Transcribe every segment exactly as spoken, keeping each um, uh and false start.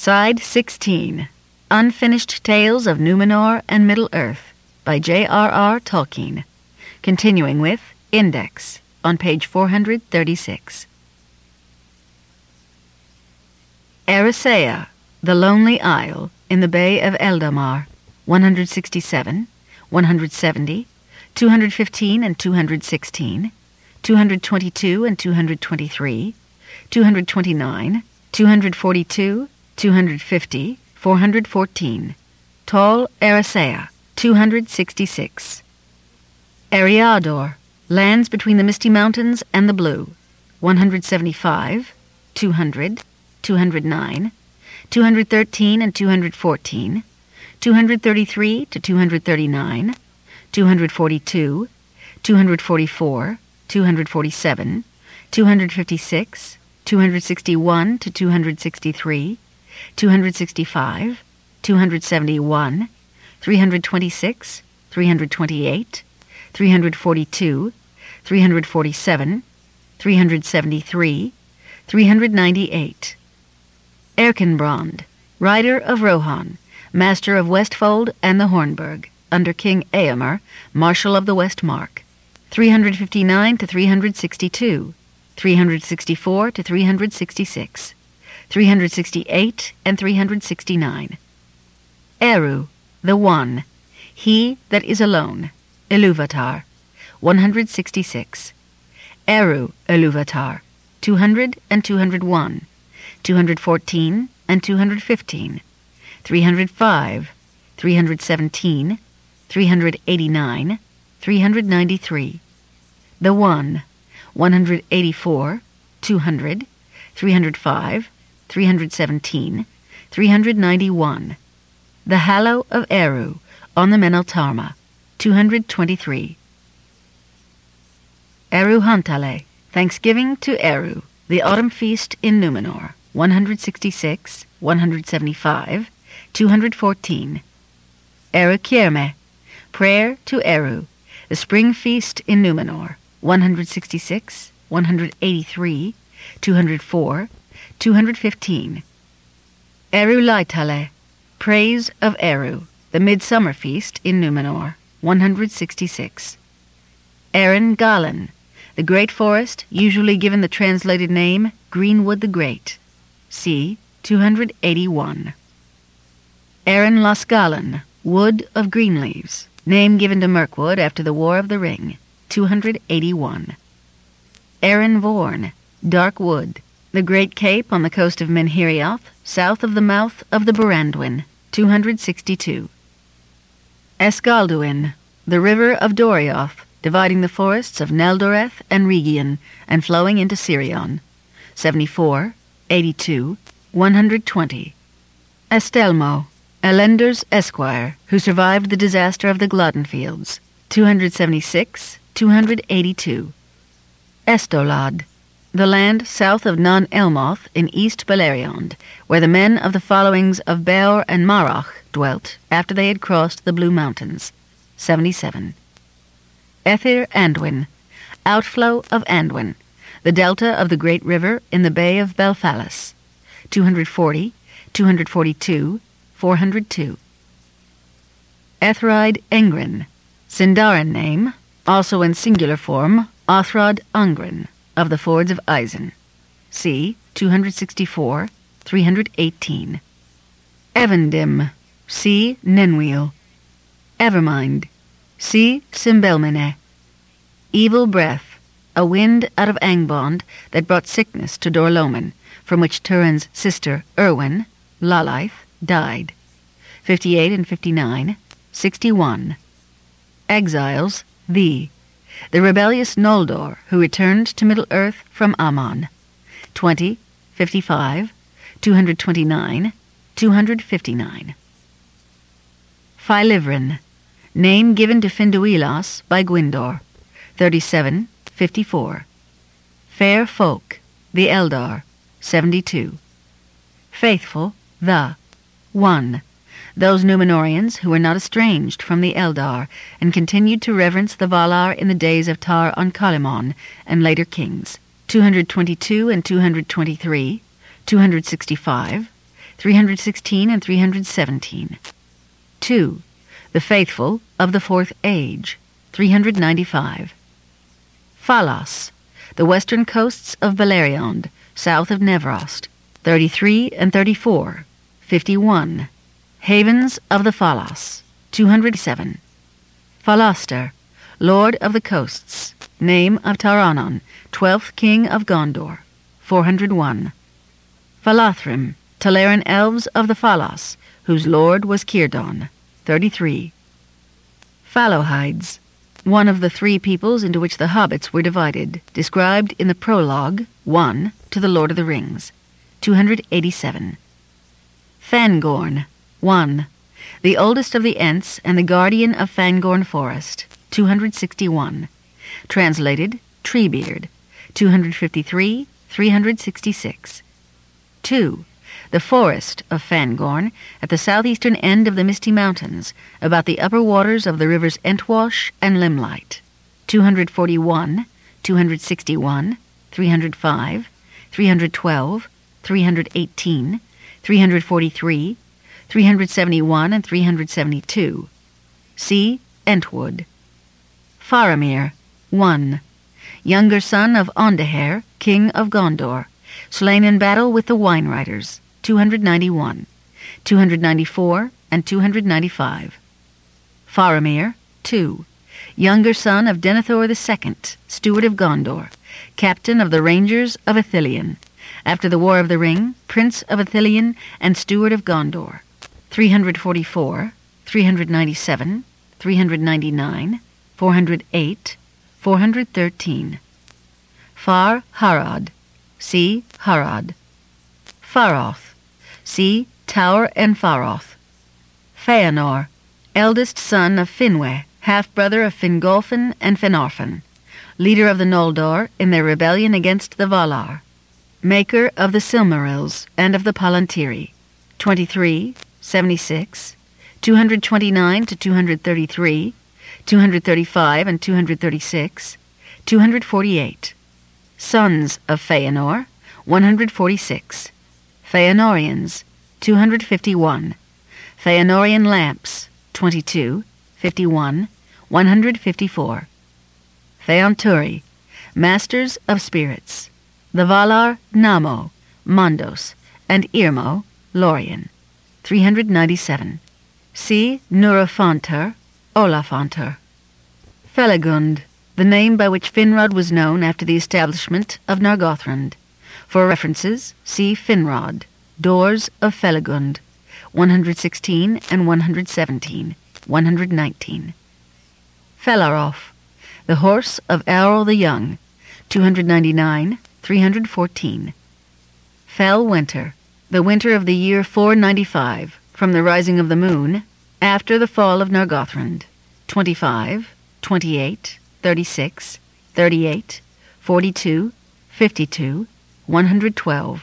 Side sixteen, Unfinished Tales of Numenor and Middle-earth by J R R Tolkien, continuing with Index on page four hundred thirty-six. Eressëa, the Lonely Isle in the Bay of Eldamar, one hundred sixty-seven, one hundred seventy, two hundred fifteen and two hundred sixteen, two hundred twenty-two and two hundred twenty-three, two hundred twenty-nine, two hundred forty-two, two hundred fifty, four hundred fourteen. Tol Eressëa, two hundred sixty-six. Eriador, lands between the Misty Mountains and the Blue, one hundred seventy-five, two hundred, two hundred nine, two hundred thirteen and two hundred fourteen, two hundred thirty-three to two hundred thirty-nine, two hundred forty-two, two hundred forty-four, two hundred forty-seven, two hundred fifty-six, two hundred sixty-one to two hundred sixty-three, two hundred sixty-five, two hundred seventy-one, three hundred twenty-six, three hundred twenty-eight, three hundred forty-two, three hundred forty-seven, three hundred seventy-three, three hundred ninety-eight. Erkenbrand, rider of Rohan, master of Westfold and the Hornburg, under King Eomer, Marshal of the West Mark, three hundred fifty-nine to three hundred sixty-two, three hundred sixty-four to three hundred sixty-six, three hundred sixty-eight and three hundred sixty-nine. Eru, the One, he that is alone, Iluvatar, one hundred sixty-six. Eru Iluvatar, two hundred and two hundred one, two hundred fourteen and two hundred fifteen, three hundred five, three hundred seventeen, three hundred eighty-nine, three hundred ninety-three. The One, one hundred eighty-four, two hundred, three hundred five, three hundred seventeen, three hundred ninety-one. The Hallow of Eru, on the Meneltarma, two hundred twenty-three. Eru-Huntale, Thanksgiving to Eru, the Autumn Feast in Numenor, one hundred sixty-six, one hundred seventy-five, two hundred fourteen. Eru-Kierme, Prayer to Eru, the Spring Feast in Numenor, one hundred sixty-six, one hundred eighty-three, two hundred four, two hundred fifteen. Eru-Laetale, Praise of Eru, the Midsummer Feast in Numenor, one hundred sixty-six. Eren-Galan, the Great Forest, usually given the translated name Greenwood the Great, c. two hundred eighty-one. Eren-Losgalan, Wood of Green Leaves, name given to Mirkwood after the War of the Ring, two hundred eighty-one. Eren-Vorn, Dark Wood, the Great Cape on the coast of Menhirioth, south of the mouth of the Barandwin, two hundred sixty-two. Escalduin, the River of Dorioth, dividing the forests of Neldoreth and Rhegien and flowing into Sirion, seventy-four, eighty-two, one hundred twenty. Estelmo, Elender's esquire, who survived the disaster of the Gloddenfields, two hundred seventy-six, two hundred eighty-two. Estolad, the land south of Nan Elmoth in East Beleriand, where the men of the followings of Beor and Marach dwelt after they had crossed the Blue Mountains, seventy-seven. Ethir Anduin, outflow of Anduin, the delta of the great river in the Bay of Belfalis, two hundred forty, two hundred forty-two, four hundred two. Ethride Engren, Sindarin name, also in singular form, Othrod Ungren, of the Fords of Isen, c. two hundred sixty-four, three hundred eighteen. Evendim, c. Nenwil. Evermind, c. Simbelmene. Evil Breath, a wind out of Angband that brought sickness to Dorloman, from which Turin's sister Erwin, Lalaith, died, fifty-eight and fifty-nine, sixty-one. Exiles, thee, the rebellious Noldor, who returned to Middle-earth from Aman, twenty, fifty-five, two hundred twenty-nine, two hundred fifty-nine. Philivrin, name given to Finduilas by Gwyndor, thirty-seven, fifty-four. Fair Folk, the Eldar, seventy-two. Faithful, the, one, those Numenorians who were not estranged from the Eldar and continued to reverence the Valar in the days of Tar on Kalimon and later kings, two hundred twenty-two and two hundred twenty-three, two hundred sixty-five, three hundred sixteen and three hundred seventeen. two. The Faithful of the Fourth Age, three hundred ninety-five. Phalos, the western coasts of Beleriand, south of Nevrost, thirty-three and thirty-four, fifty-one. Havens of the Phalos, two hundred seven. Phalaster, Lord of the Coasts, name of Taranon, twelfth king of Gondor, four hundred one. Phalathrim, Teleran elves of the Phalos, whose lord was Círdan, thirty-three. Falohides, one of the three peoples into which the hobbits were divided, described in the prologue, one, to the Lord of the Rings, two hundred eighty-seven. Fangorn, one, the oldest of the Ents and the guardian of Fangorn Forest, two hundred sixty-one. Translated, Treebeard, two hundred fifty-three, three hundred sixty-six. two. The forest of Fangorn, at the southeastern end of the Misty Mountains, about the upper waters of the rivers Entwash and Limlight, two hundred forty-one, two hundred sixty-one, three hundred five, three hundred twelve, three hundred eighteen, three hundred forty-three, three hundred seventy-one, and three hundred seventy-two. See Entwood. Faramir, one. Younger son of Ondeher, king of Gondor, slain in battle with the Wine Riders, two hundred ninety-one, two hundred ninety-four, and two hundred ninety-five. Faramir, two. Younger son of Denethor the Second, steward of Gondor, captain of the Rangers of Ithilien, after the War of the Ring, prince of Ithilien and steward of Gondor, three hundred forty-four, three hundred ninety-seven, three hundred ninety-nine, four hundred eight, four hundred thirteen. Far Harad, see Harad. Faroth, see Tower and Faroth. Feanor, eldest son of Finwë, half-brother of Fingolfin and Finarfin, leader of the Noldor in their rebellion against the Valar, maker of the Silmarils and of the Palantiri, twenty-three, seventy-six, two hundred twenty-nine to two hundred thirty-three, two hundred thirty-five and two hundred thirty-six, two hundred forty-eight. Sons of Feanor, one hundred forty-six. Feanorians, two hundred fifty-one. Feanorian lamps, twenty-two, fifty-one, one hundred fifty-four. Feanturi, masters of spirits, the Valar Namo, Mondos, and Irmo, Lorien, three hundred ninety-seven. See Nurofantur, Olafantur. Felagund, the name by which Finrod was known after the establishment of Nargothrond. For references, see Finrod, Doors of Felagund, one hundred sixteen and one hundred seventeen, one hundred nineteen. Felarof, the horse of Auril the Young, two hundred ninety-nine, three hundred fourteen. Fel Winter, the winter of the year four ninety-five, from the rising of the moon, after the fall of Nargothrond, twenty-five, twenty-eight, thirty-six, thirty-eight, forty-two, fifty-two, one hundred twelve.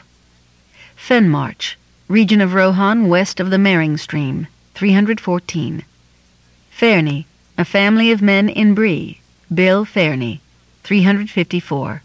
Fenmarch, region of Rohan west of the Mering Stream, three hundred fourteen. Ferni, a family of men in Bree, Bill Ferni, three hundred fifty-four.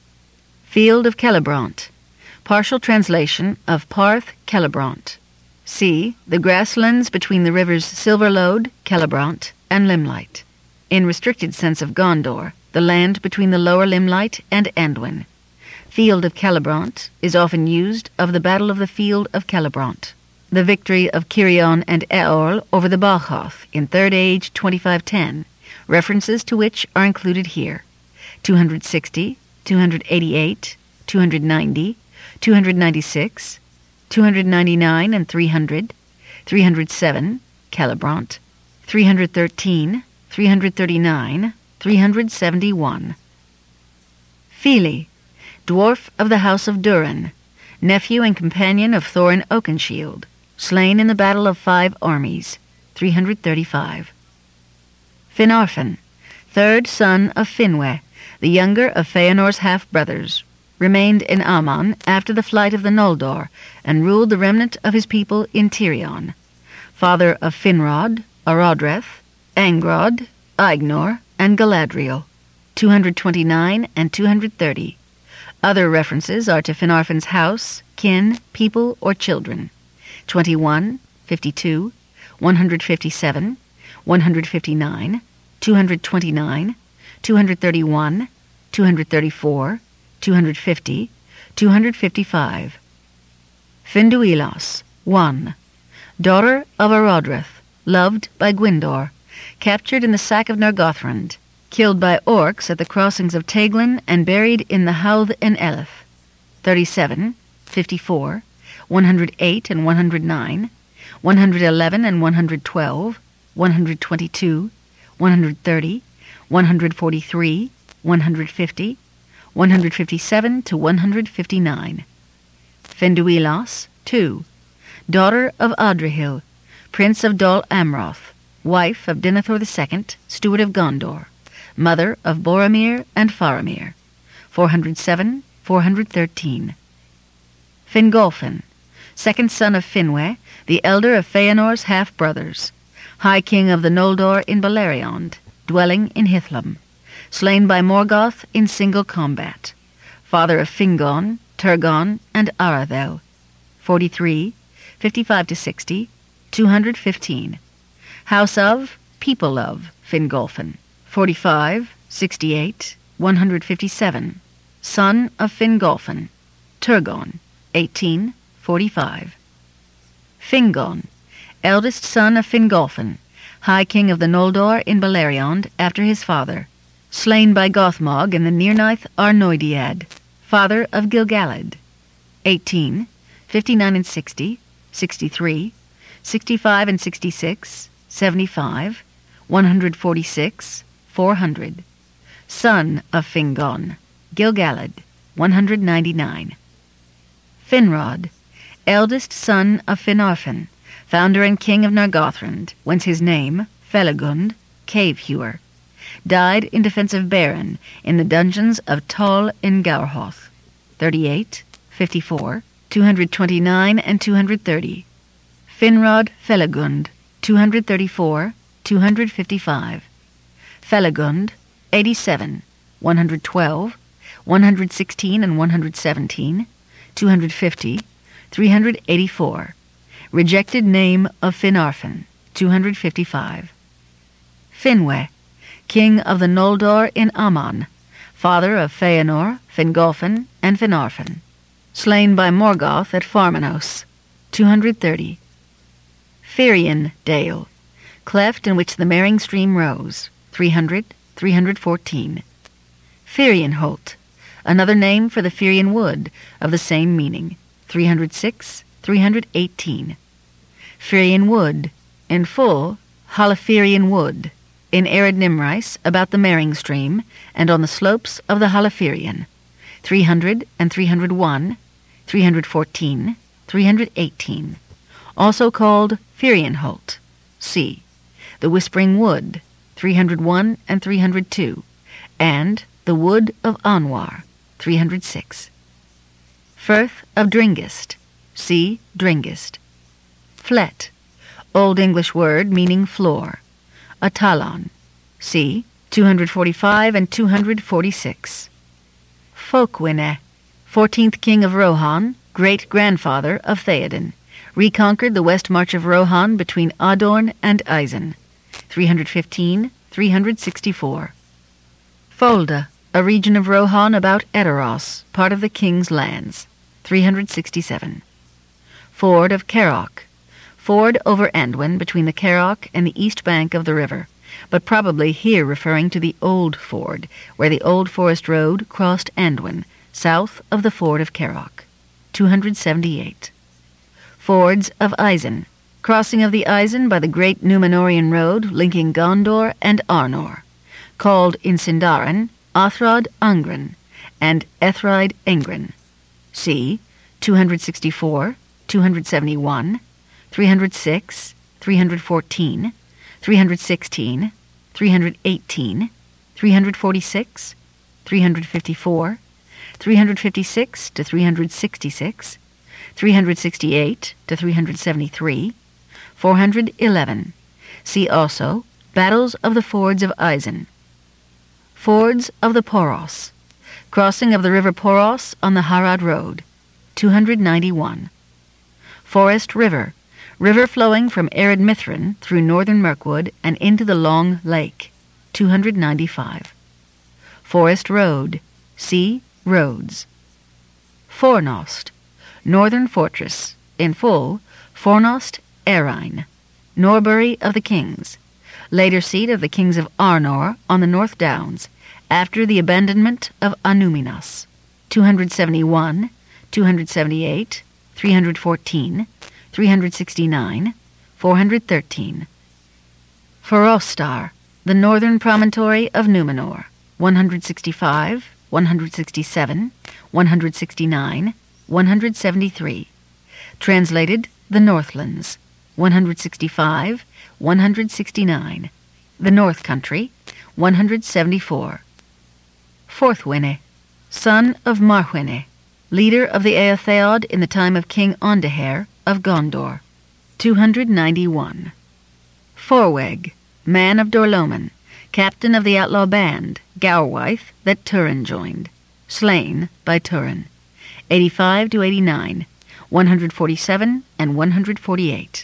Field of Celebrant, partial translation of Parth Celebrant. See the grasslands between the rivers Silverlode, Celebrant, and Limlight. In restricted sense of Gondor, the land between the lower Limlight and Anduin. Field of Celebrant is often used of the Battle of the Field of Celebrant, the victory of Cirion and Eorl over the Balchoth in Third Age twenty-five ten, references to which are included here: two hundred sixty, two hundred eighty-eight, two hundred ninety, two hundred ninety-six, two hundred ninety-nine and three hundred, three hundred seven, Celebrant, three hundred thirteen, three hundred thirty-nine, three hundred seventy-one. Fili, dwarf of the house of Durin, nephew and companion of Thorin Oakenshield, slain in the Battle of Five Armies, three hundred thirty-five. Finarfin, third son of Finwë, the younger of Feanor's half-brothers, remained in Aman after the flight of the Noldor, and ruled the remnant of his people in Tirion, father of Finrod, Arodreth, Angrod, Aignor, and Galadriel, two hundred twenty-nine and two hundred thirty. Other references are to Finarfin's house, kin, people, or children. twenty-one, fifty-two, one hundred fifty-seven, one hundred fifty-nine, two hundred twenty-nine, two hundred thirty-one, two hundred thirty-four, two hundred fifty, two hundred fifty-five. Finduilas, one. Daughter of Arodreth, loved by Gwyndor, captured in the sack of Nargothrond, killed by orcs at the crossings of Teglin and buried in the Howth en Eleth. thirty-seven, fifty-four, one hundred eight and one hundred nine, one hundred eleven and one hundred twelve, one hundred twenty-two, one hundred thirty, one hundred forty-three, one hundred fifty, one hundred fifty-seven to one hundred fifty-nine. Finduilas, two. Daughter of Adrihil, Prince of Dol Amroth, wife of Denethor the Second, Steward of Gondor, mother of Boromir and Faramir. four hundred seven, four hundred thirteen. Fingolfin, second son of Finwë, the elder of Feanor's half-brothers, High King of the Noldor in Beleriand, dwelling in Hithlum, slain by Morgoth in single combat, father of Fingon, Turgon, and Arathel. forty-three, fifty-five to sixty, two hundred fifteen. House of, people of, Fingolfin. forty-five, sixty-eight, one hundred fifty-seven. Son of Fingolfin. Turgon, eighteen, forty-five. Fingon, eldest son of Fingolfin, High King of the Noldor in Beleriand after his father, slain by Gothmog in the Nirnaeth Arnoediad, father of Gilgalad. eighteen, fifty-nine and sixty, sixty-three, sixty-five and sixty-six, seventy-five, one hundred forty-six, four hundred. Son of Fingon, Gilgalad, one hundred ninety-nine. Finrod, eldest son of Finarfin, founder and king of Nargothrond, whence his name, Felagund, cave-hewer, died in defense of Beren in the dungeons of Tol in Gaurhoth. thirty-eight, fifty-four, two hundred twenty-nine and two hundred thirty. Finrod Felagund, two hundred thirty-four, two hundred fifty-five. Felagund, eighty-seven, one hundred twelve, one hundred sixteen and one hundred seventeen, two hundred fifty, three hundred eighty-four. Rejected name of Finarfin, two hundred fifty-five. Finwë, king of the Noldor in Aman, father of Feanor, Fingolfin, and Finarfin, slain by Morgoth at Farmenos, two hundred thirty. Firion Dale, cleft in which the Mering stream rose, three hundred, three hundred fourteen. Firionholt, another name for the Firion wood of the same meaning, three hundred six, three hundred eighteen. Firion wood, in full, Halafirion wood, in arid Nimrais about the Mering stream and on the slopes of the Halafirion, three hundred and three hundred one, three hundred fourteen, three hundred eighteen. Also called Firionholt, c. The Whispering Wood, three hundred one and three hundred two, and the Wood of Anwar, three hundred six. Firth of Dringist, c. Dringist. Flet, Old English word meaning floor. A talon, c. two hundred forty-five and two hundred forty-six. Folkwine, fourteenth king of Rohan, great-grandfather of Theoden, reconquered the west march of Rohan between Adorn and Isen, three hundred fifteen, three hundred sixty-four. Folda, a region of Rohan about Edoras, part of the king's lands, three hundred sixty-seven. Ford of Kerok, ford over Anduin between the Kerok and the east bank of the river, but probably here referring to the Old Ford, where the Old Forest Road crossed Anduin, south of the ford of Kerok, two hundred seventy-eight. Fords of Isen, crossing of the Isen by the great Númenorian road linking Gondor and Arnor, called in Sindarin Athrod Angren and Ethride Engren, c. two hundred sixty-four, two hundred seventy-one, three hundred six, three hundred fourteen, three hundred sixteen, three hundred eighteen, three hundred forty-six, three hundred fifty-four, three hundred fifty-six to three hundred sixty-six, three hundred sixty-eight to three hundred seventy-three, four hundred eleven. See also Battles of the Fords of Isen. Fords of the Poros, crossing of the river Poros on the Harad Road, two hundred ninety-one. Forest River, river flowing from arid Mithrin through northern Mirkwood and into the Long Lake, two hundred ninety-five. Forest Road, see Roads. Fornost, northern fortress, in full, Fornost Erein, Norbury of the Kings, later seat of the kings of Arnor on the North Downs, after the abandonment of Anúminas, two hundred seventy-one, two hundred seventy-eight, three hundred fourteen, three hundred sixty-nine, four hundred thirteen. Ferostar, the northern promontory of Numenor, one hundred sixty-five, one hundred sixty-seven, one hundred sixty-nine, one hundred seventy-three. Translated, the Northlands, one hundred sixty-five, one hundred sixty-nine. The North Country, one hundred seventy-four. Forthwine, son of Marwhine, leader of the Eotheod in the time of King Ondehair of Gondor, two hundred ninety-one. Forweg, man of Dorloman, captain of the outlaw band, Gaurwythe, that Turin joined, slain by Turin, eighty-five to eighty-nine, one hundred forty-seven and one hundred forty-eight.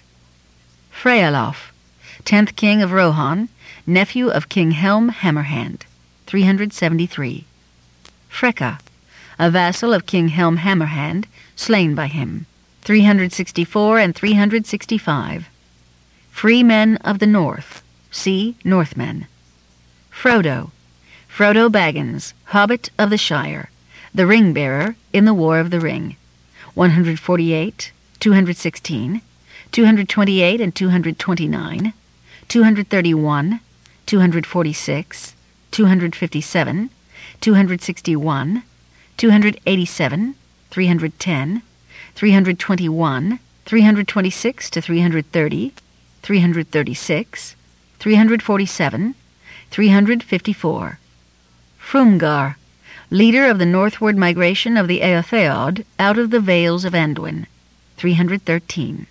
Frealof, tenth king of Rohan, nephew of King Helm Hammerhand, three hundred seventy-three. Freka, a vassal of King Helm Hammerhand, slain by him, three hundred sixty-four and three hundred sixty-five. Free men of the North, see Northmen. Frodo, Frodo Baggins, hobbit of the Shire, the ring-bearer in the War of the Ring, one hundred forty-eight, two hundred sixteen, two hundred twenty-eight and two hundred twenty-nine, two hundred thirty-one, two hundred forty-six, two hundred fifty-seven, two hundred sixty-one, two hundred eighty-seven, three hundred ten, three hundred twenty-one, three hundred twenty-six to three hundred thirty, three hundred thirty-six, three hundred forty-seven, three hundred fifty-four. Frumgar, leader of the northward migration of the Eotheod out of the Vales of Anduin, three hundred thirteen.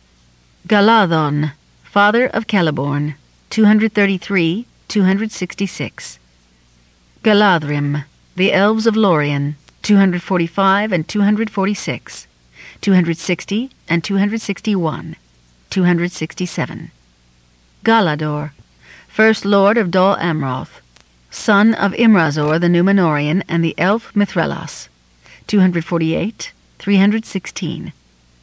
Galadhon, father of Celeborn, two hundred thirty-three, two hundred sixty-six. Galadhrim, the elves of Lorien, two hundred forty-five and two hundred forty-six, two hundred sixty and two hundred sixty-one, two hundred sixty-seven. Galador, first lord of Dol Amroth, son of Imrazor the Númenorian and the elf Mithrelas, two hundred forty-eight, three hundred sixteen.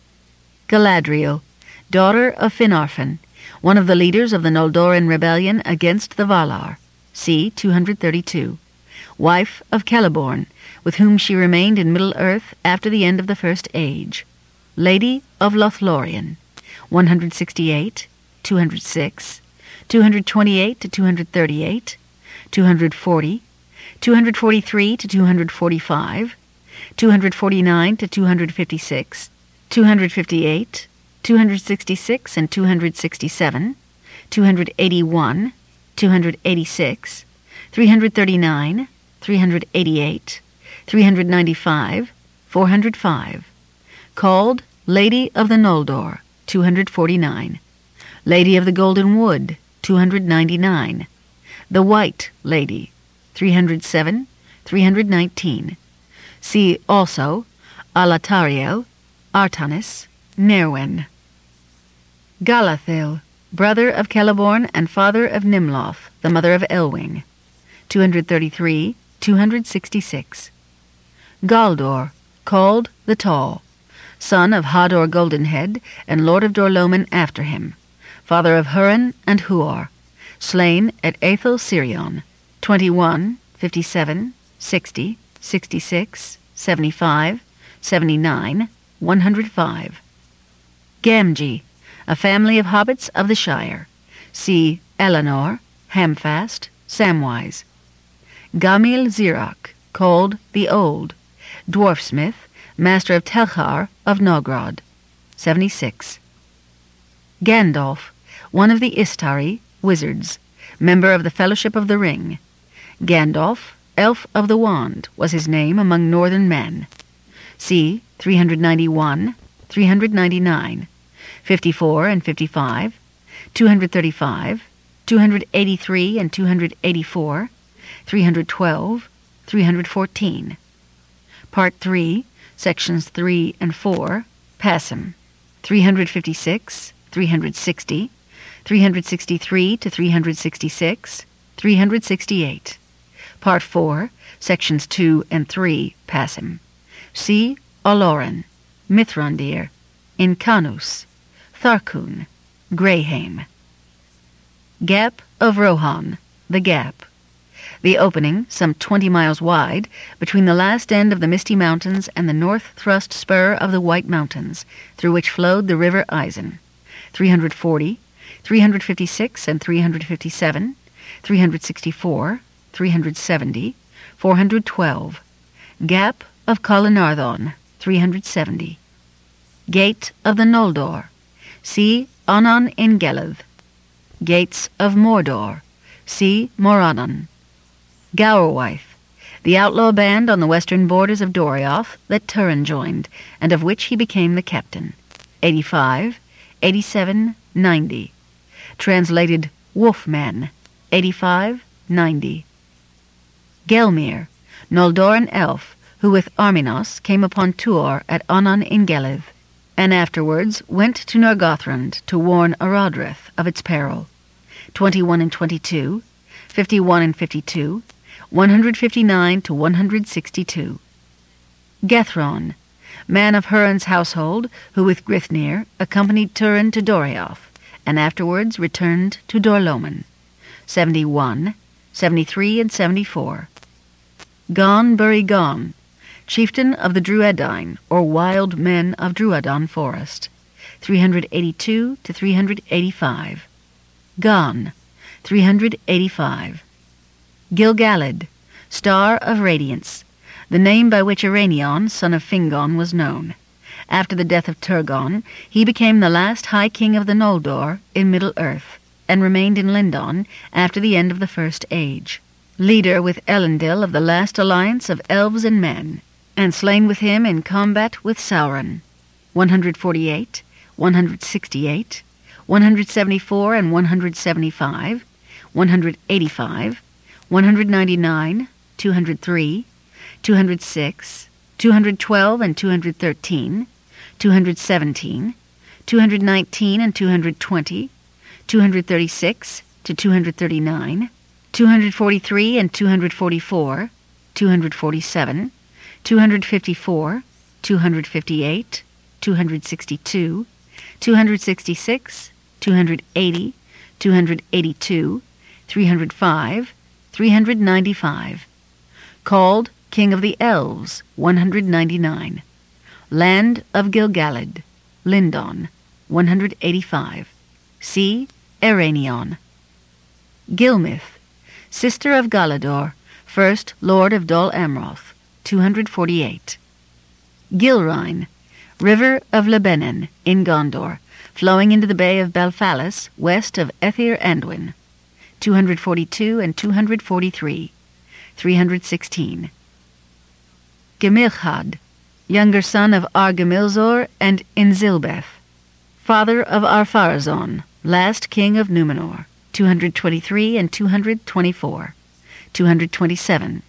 Galadriel, daughter of Finarfin, one of the leaders of the Noldoran rebellion against the Valar, c. two hundred thirty-two, wife of Celeborn, with whom she remained in Middle-earth after the end of the First Age, lady of Lothlorien, one hundred sixty-eight, two hundred six, two hundred twenty-eight to two hundred thirty-eight, two hundred forty, two hundred forty-three to two hundred forty-five, two hundred forty-nine to two hundred fifty-six, two hundred fifty-eight, two hundred sixty-six and two hundred sixty-seven, two hundred eighty-one, two hundred eighty-six, three hundred thirty-nine, three hundred eighty-eight, three hundred ninety-five, four hundred five. Called Lady of the Noldor, two hundred forty-nine. Lady of the Golden Wood, two hundred ninety-nine. The White Lady, three hundred seven, three hundred nineteen. See also Alatariel, Artanis, Nerwen. Galathil, brother of Celeborn and father of Nimloth, the mother of Elwing, two hundred thirty-three, two hundred sixty-six. Galdor, called the Tall, son of Hador Goldenhead and lord of Dorloman after him, father of Hurin and Huor, slain at Aethel Sirion, twenty-one, fifty-seven, sixty, sixty-six, seventy-five, seventy-nine, one hundred five. Gamgee, a family of hobbits of the Shire. See Eleanor, Hamfast, Samwise. Gamil Zirak, called the Old, dwarfsmith, master of Telchar of Nogrod, seventy-six. Gandalf, one of the Istari, wizards, member of the Fellowship of the Ring. Gandalf, Elf of the Wand, was his name among northern men. See three hundred ninety-one, three hundred ninety-nine, fifty-four and fifty-five, two hundred thirty-five, two hundred eighty-three and two hundred eighty-four, three hundred twelve, three hundred fourteen. Part three, Sections three and four, Passim, three hundred fifty-six, three hundred sixty, three hundred sixty-three to three hundred sixty-six, three hundred sixty-eight. Part four, Sections two and three, Passim. See Oloran, Mithrandir, Incanus, Tharkun, Greyheim. Gap of Rohan, the Gap. The opening, some twenty miles wide, between the last end of the Misty Mountains and the north-thrust spur of the White Mountains, through which flowed the River Eisen. three hundred forty, three hundred fifty-six and three hundred fifty-seven, three hundred sixty-four, three hundred seventy, four hundred twelve. Gap of Calanarthon, three hundred seventy. Gate of the Noldor. See Onan in Geleth. Gates of Mordor. See Morannon. Gowerwaith, the outlaw band on the western borders of Dorioth that Turin joined, and of which he became the captain. eighty-five, eighty-seven, ninety. Translated Wolfmen. eighty-five, ninety. Gelmir, Noldoran elf, who with Arminos came upon Tuor at Onan in Geleth, and afterwards went to Nargothrond to warn Arodreth of its peril. twenty-one and twenty-two, fifty-one and fifty-two, one hundred fifty-nine to one hundred sixty-two. Gethron, man of Huron's household, who with Grithnir accompanied Turin to Dorioth, and afterwards returned to Dorloman. seventy-one, seventy-three and seventy-four. Gon Bury Gon, chieftain of the Drueddine, or wild men of Druadan forest. three hundred eighty-two to three hundred eighty-five. Gon, three hundred eighty-five. Gilgalad, star of radiance, the name by which Araenion, son of Fingon, was known. After the death of Turgon, he became the last High King of the Noldor in Middle-earth, and remained in Lindon after the end of the First Age. Leader with Elendil of the last alliance of elves and men, and slain with him in combat with Sauron. one hundred forty-eight, one hundred sixty-eight, one hundred seventy-four and one hundred seventy-five, one hundred eighty-five, one hundred ninety-nine, two hundred three, two hundred six, two hundred twelve and two hundred thirteen, two hundred seventeen, two hundred nineteen and two hundred twenty, two hundred thirty-six to two hundred thirty-nine, two hundred forty-three and two hundred forty-four, two hundred forty-seven, two hundred fifty-four, two hundred fifty-eight, two hundred sixty-two, two hundred sixty-six, two hundred eighty, two hundred eighty-two, three hundred five, three hundred ninety-five. Called King of the Elves, one hundred ninety-nine. Land of Gilgalad, Lindon, one hundred eighty-five. See Araenion. Gilmith, sister of Galador, first Lord of Dol Amroth, two hundred forty-eight. Gilrine, river of Lebanon, in Gondor, flowing into the Bay of Belfalis, west of Ethir Anduin, two hundred forty-two and two hundred forty-three, three hundred sixteen. Gemilchad, younger son of Argamilzor and Inzilbeth, father of Arpharazon, last king of Numenor, two hundred twenty-three and two hundred twenty-four, two hundred twenty-seven.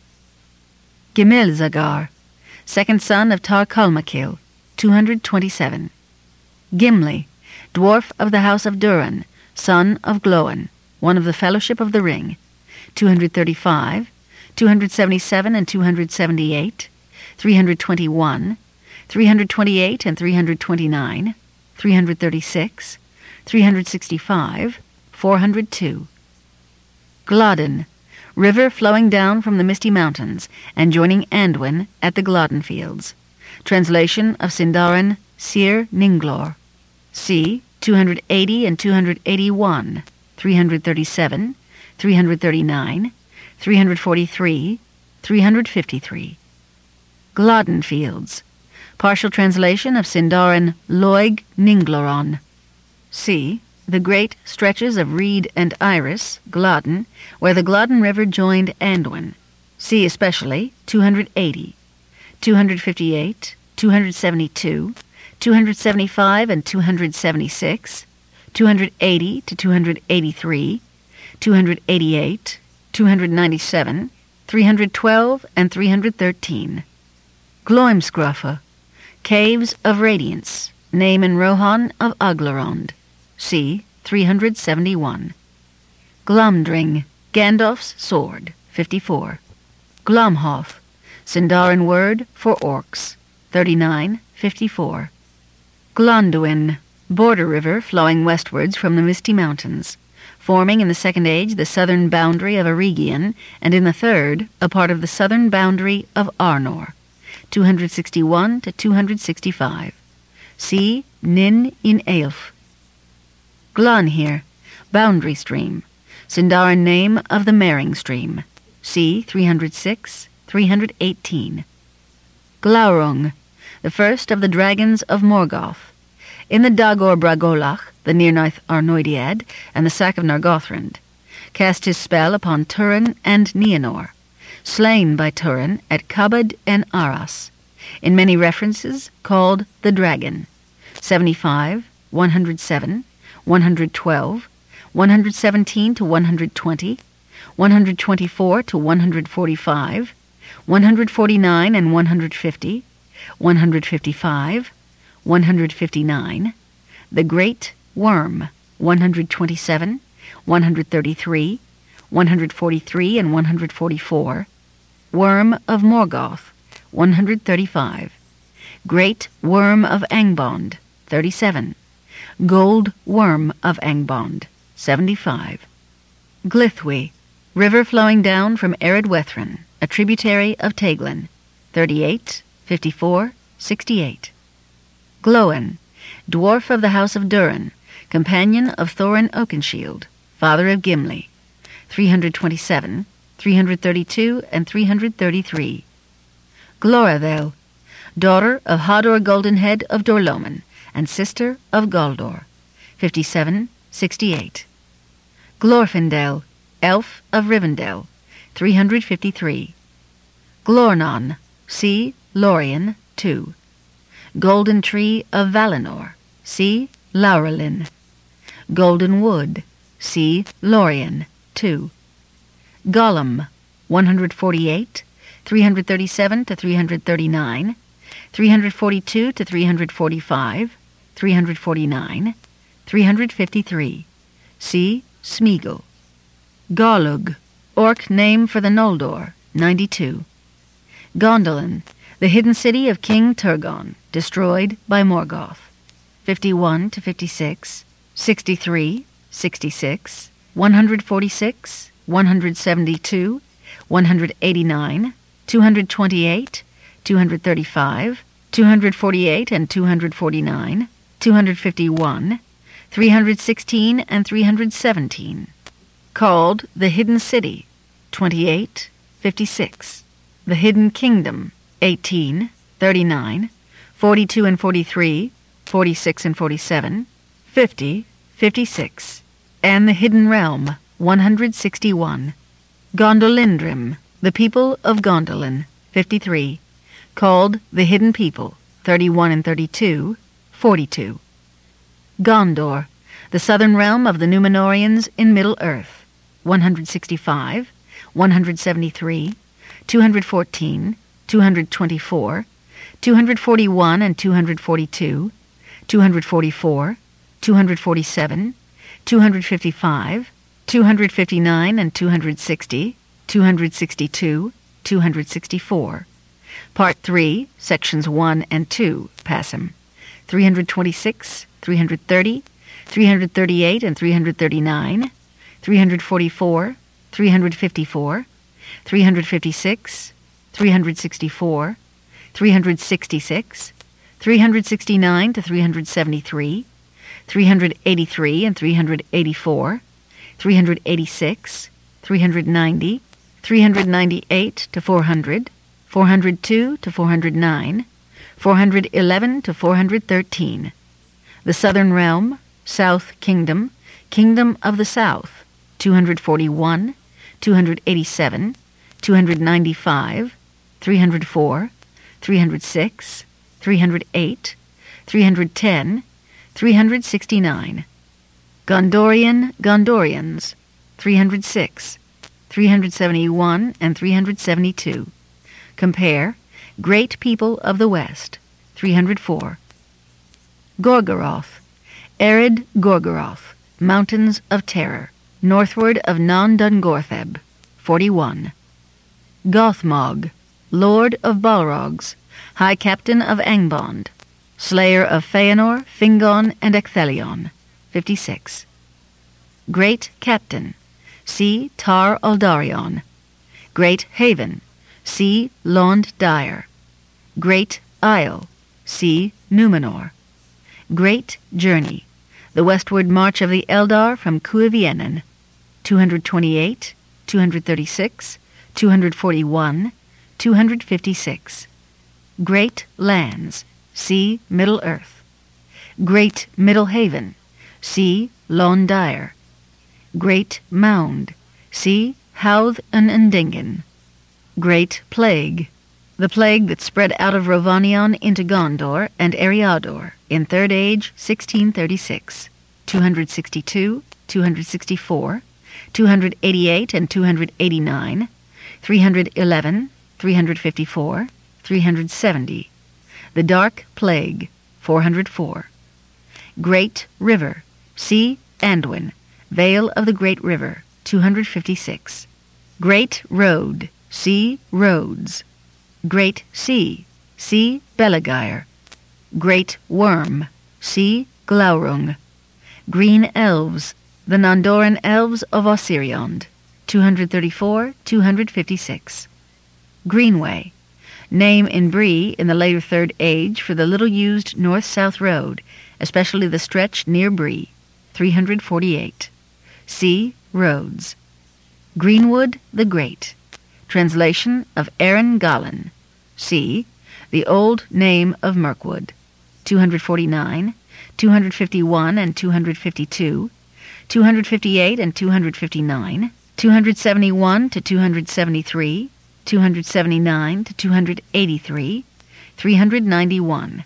Gemilzagar, second son of Tar-Kalmakil, two hundred twenty-seven. Gimli, dwarf of the house of Durin, son of Gloin, one of the Fellowship of the Ring, two hundred thirty-five, two hundred seventy-seven and two hundred seventy-eight, three hundred twenty-one, three hundred twenty-eight and three hundred twenty-nine, three hundred thirty-six, three hundred sixty-five, four hundred two. Gladden, river flowing down from the Misty Mountains and joining Anduin at the Gladden Fields. Translation of Sindarin Sir Ninglor. See two hundred eighty and two hundred eighty-one, three hundred thirty-seven, three hundred thirty-nine, three hundred forty-three, three hundred fifty-three. Gladden Fields. Partial translation of Sindarin Loig Ningloron. See the great stretches of reed and iris, Gladden, where the Gladden River joined Anduin. See especially two hundred eighty, two hundred fifty-eight, two hundred seventy-two, two hundred seventy-five and two hundred seventy-six, two hundred eighty to two hundred eighty-three, two hundred eighty-eight, two hundred ninety-seven, three hundred twelve and three hundred thirteen. Gloimsgruffa, Caves of Radiance, name in Rohan of Aglarond. c. three hundred seventy-one. Glumdring, Gandalf's sword, fifty-four. Glomhoth, Sindarin word for orcs, thirty-nine, fifty-four. Glonduin, border river flowing westwards from the Misty Mountains, forming in the Second Age the southern boundary of Eregion, and in the Third a part of the southern boundary of Arnor, two hundred sixty-one to two hundred sixty-five. See Nin in Eilf. Glanhir, boundary stream, Sindarin name of the Mering stream, c. three hundred six, three hundred eighteen. Glaurung, the first of the dragons of Morgoth, in the Dagor Bragolach, the Nirnaeth Arnoediad, and the sack of Nargothrond, cast his spell upon Turin and Nienor, slain by Turin at Kabad and Arras, in many references called the Dragon, seventy-five, one hundred seven, one hundred twelve, one hundred seventeen to one hundred twenty, one hundred twenty-four to one hundred forty-five, one hundred forty-nine and one hundred fifty, one hundred fifty-five, one hundred fifty-nine, the Great Worm, one hundred twenty-seven, one hundred thirty-three, one hundred forty-three and one hundred forty-four, Worm of Morgoth, one hundred thirty-five, Great Worm of Angband, thirty-seven, Gold Worm of Angband, seventy-five. Glithwi, river flowing down from Ered-Wethrin, a tributary of Teglin, thirty-eight, fifty-four, sixty-eight. Gloin, dwarf of the house of Durin, companion of Thorin Oakenshield, father of Gimli, three hundred twenty-seven, three hundred thirty-two, and three hundred thirty-three. Glorabel, daughter of Hador Goldenhead of Dorloman, and sister of Galdor, fifty-seven, sixty-eight. Glorfindel, elf of Rivendell, three hundred fifty-three. Glornon, c. Lorien, two. Golden Tree of Valinor, c. Laurelin. Golden Wood, c. Lorien, two. Gollum, one hundred forty-eight, three hundred thirty-seven to three hundred thirty-nine, three hundred forty-two to three hundred forty-five, three hundred forty-nine, three hundred fifty-three. C. Smeagol. Garlug, orc name for the Noldor, ninety-two. Gondolin, the hidden city of King Turgon, destroyed by Morgoth, fifty-one to fifty-six, sixty-three, sixty-six, one hundred forty-six, one hundred seventy-two, one hundred eighty-nine, two hundred twenty-eight, two hundred thirty-five, two hundred forty-eight and two hundred forty-nine, two hundred fifty-one, three hundred sixteen and three hundred seventeen. Called the Hidden City, twenty-eight, fifty-six. The Hidden Kingdom, eighteen, thirty-nine, forty-two and forty-three, forty-six and forty-seven, fifty, fifty-six. And the Hidden Realm, one hundred sixty-one. Gondolindrim, the people of Gondolin, fifty-three. Called the Hidden People, thirty-one and thirty-two, forty-two. Gondor, the southern realm of the Númenóreans in Middle-earth, one hundred sixty-five, one hundred seventy-three, two hundred fourteen, two hundred twenty-four, two hundred forty-one and two hundred forty-two, two hundred forty-four, two hundred forty-seven, two hundred fifty-five, two hundred fifty-nine and two hundred sixty, two hundred sixty-two, two hundred sixty-four. Part three, Sections one and two, Passim, three hundred twenty-six, three hundred thirty, three hundred thirty-eight and three hundred thirty-nine, three hundred forty-four, three hundred fifty-four, three hundred fifty-six, three hundred sixty-four, three hundred sixty-six, three hundred sixty-nine to three hundred seventy-three, three hundred eighty-three and three hundred eighty-four, three hundred eighty-six, three hundred ninety, three hundred ninety-eight to four hundred, four hundred two to four hundred nine, four hundred eleven to four hundred thirteen. The Southern Realm, South Kingdom, Kingdom of the South, two hundred forty-one, two hundred eighty-seven, two hundred ninety-five, three hundred four, three hundred six, three hundred eight, three hundred ten, three hundred sixty-nine. Gondorian Gondorians, three hundred six, three hundred seventy-one and three hundred seventy-two. Compare Great People of the West, three hundred four. Gorgoroth, Ered Gorgoroth, Mountains of Terror, northward of Non Dungortheb, forty-one. Gothmog, Lord of Balrogs, High Captain of Angband, Slayer of Feanor, Fingon, and Ecthelion, fifty-six. Great Captain, see Tar Aldarion. Great Haven, see Lond Dire. Great Isle, see Numenor. Great Journey, the westward march of the Eldar from Cuivienen, two hundred twenty-eight, two hundred thirty-six, two hundred forty-one, two hundred fifty-six. Great Lands, see Middle-earth. Great Middle Haven, see Lon Dire. Great Mound, see Howth an Endingen. Great Plague, the plague that spread out of Rovanion into Gondor and Eriador in Third Age sixteen thirty-six, two hundred sixty-two, two hundred sixty-four, two hundred eighty-eight and two hundred eighty-nine, three hundred eleven, three hundred fifty-four, three hundred seventy. The Dark Plague, four hundred four. Great River, see Anduin, Vale of the Great River, two hundred fifty-six. Great Road, see Rhodes. Great Sea, see Belegire. Great Worm, see Glaurung. Green Elves, the Nondoran Elves of Osiriond, two hundred thirty-four, two hundred fifty-six. Greenway, name in Bree in the later Third Age for the little-used north-south road, especially the stretch near Bree, three hundred forty-eight. See Rhodes. Greenwood the Great, translation of Aaron Gallen. See The Old Name of Mirkwood, two hundred forty-nine, two hundred fifty-one and two hundred fifty-two, two hundred fifty-eight and two hundred fifty-nine, two hundred seventy-one to two hundred seventy-three, two hundred seventy-nine to two hundred eighty-three, three hundred ninety-one.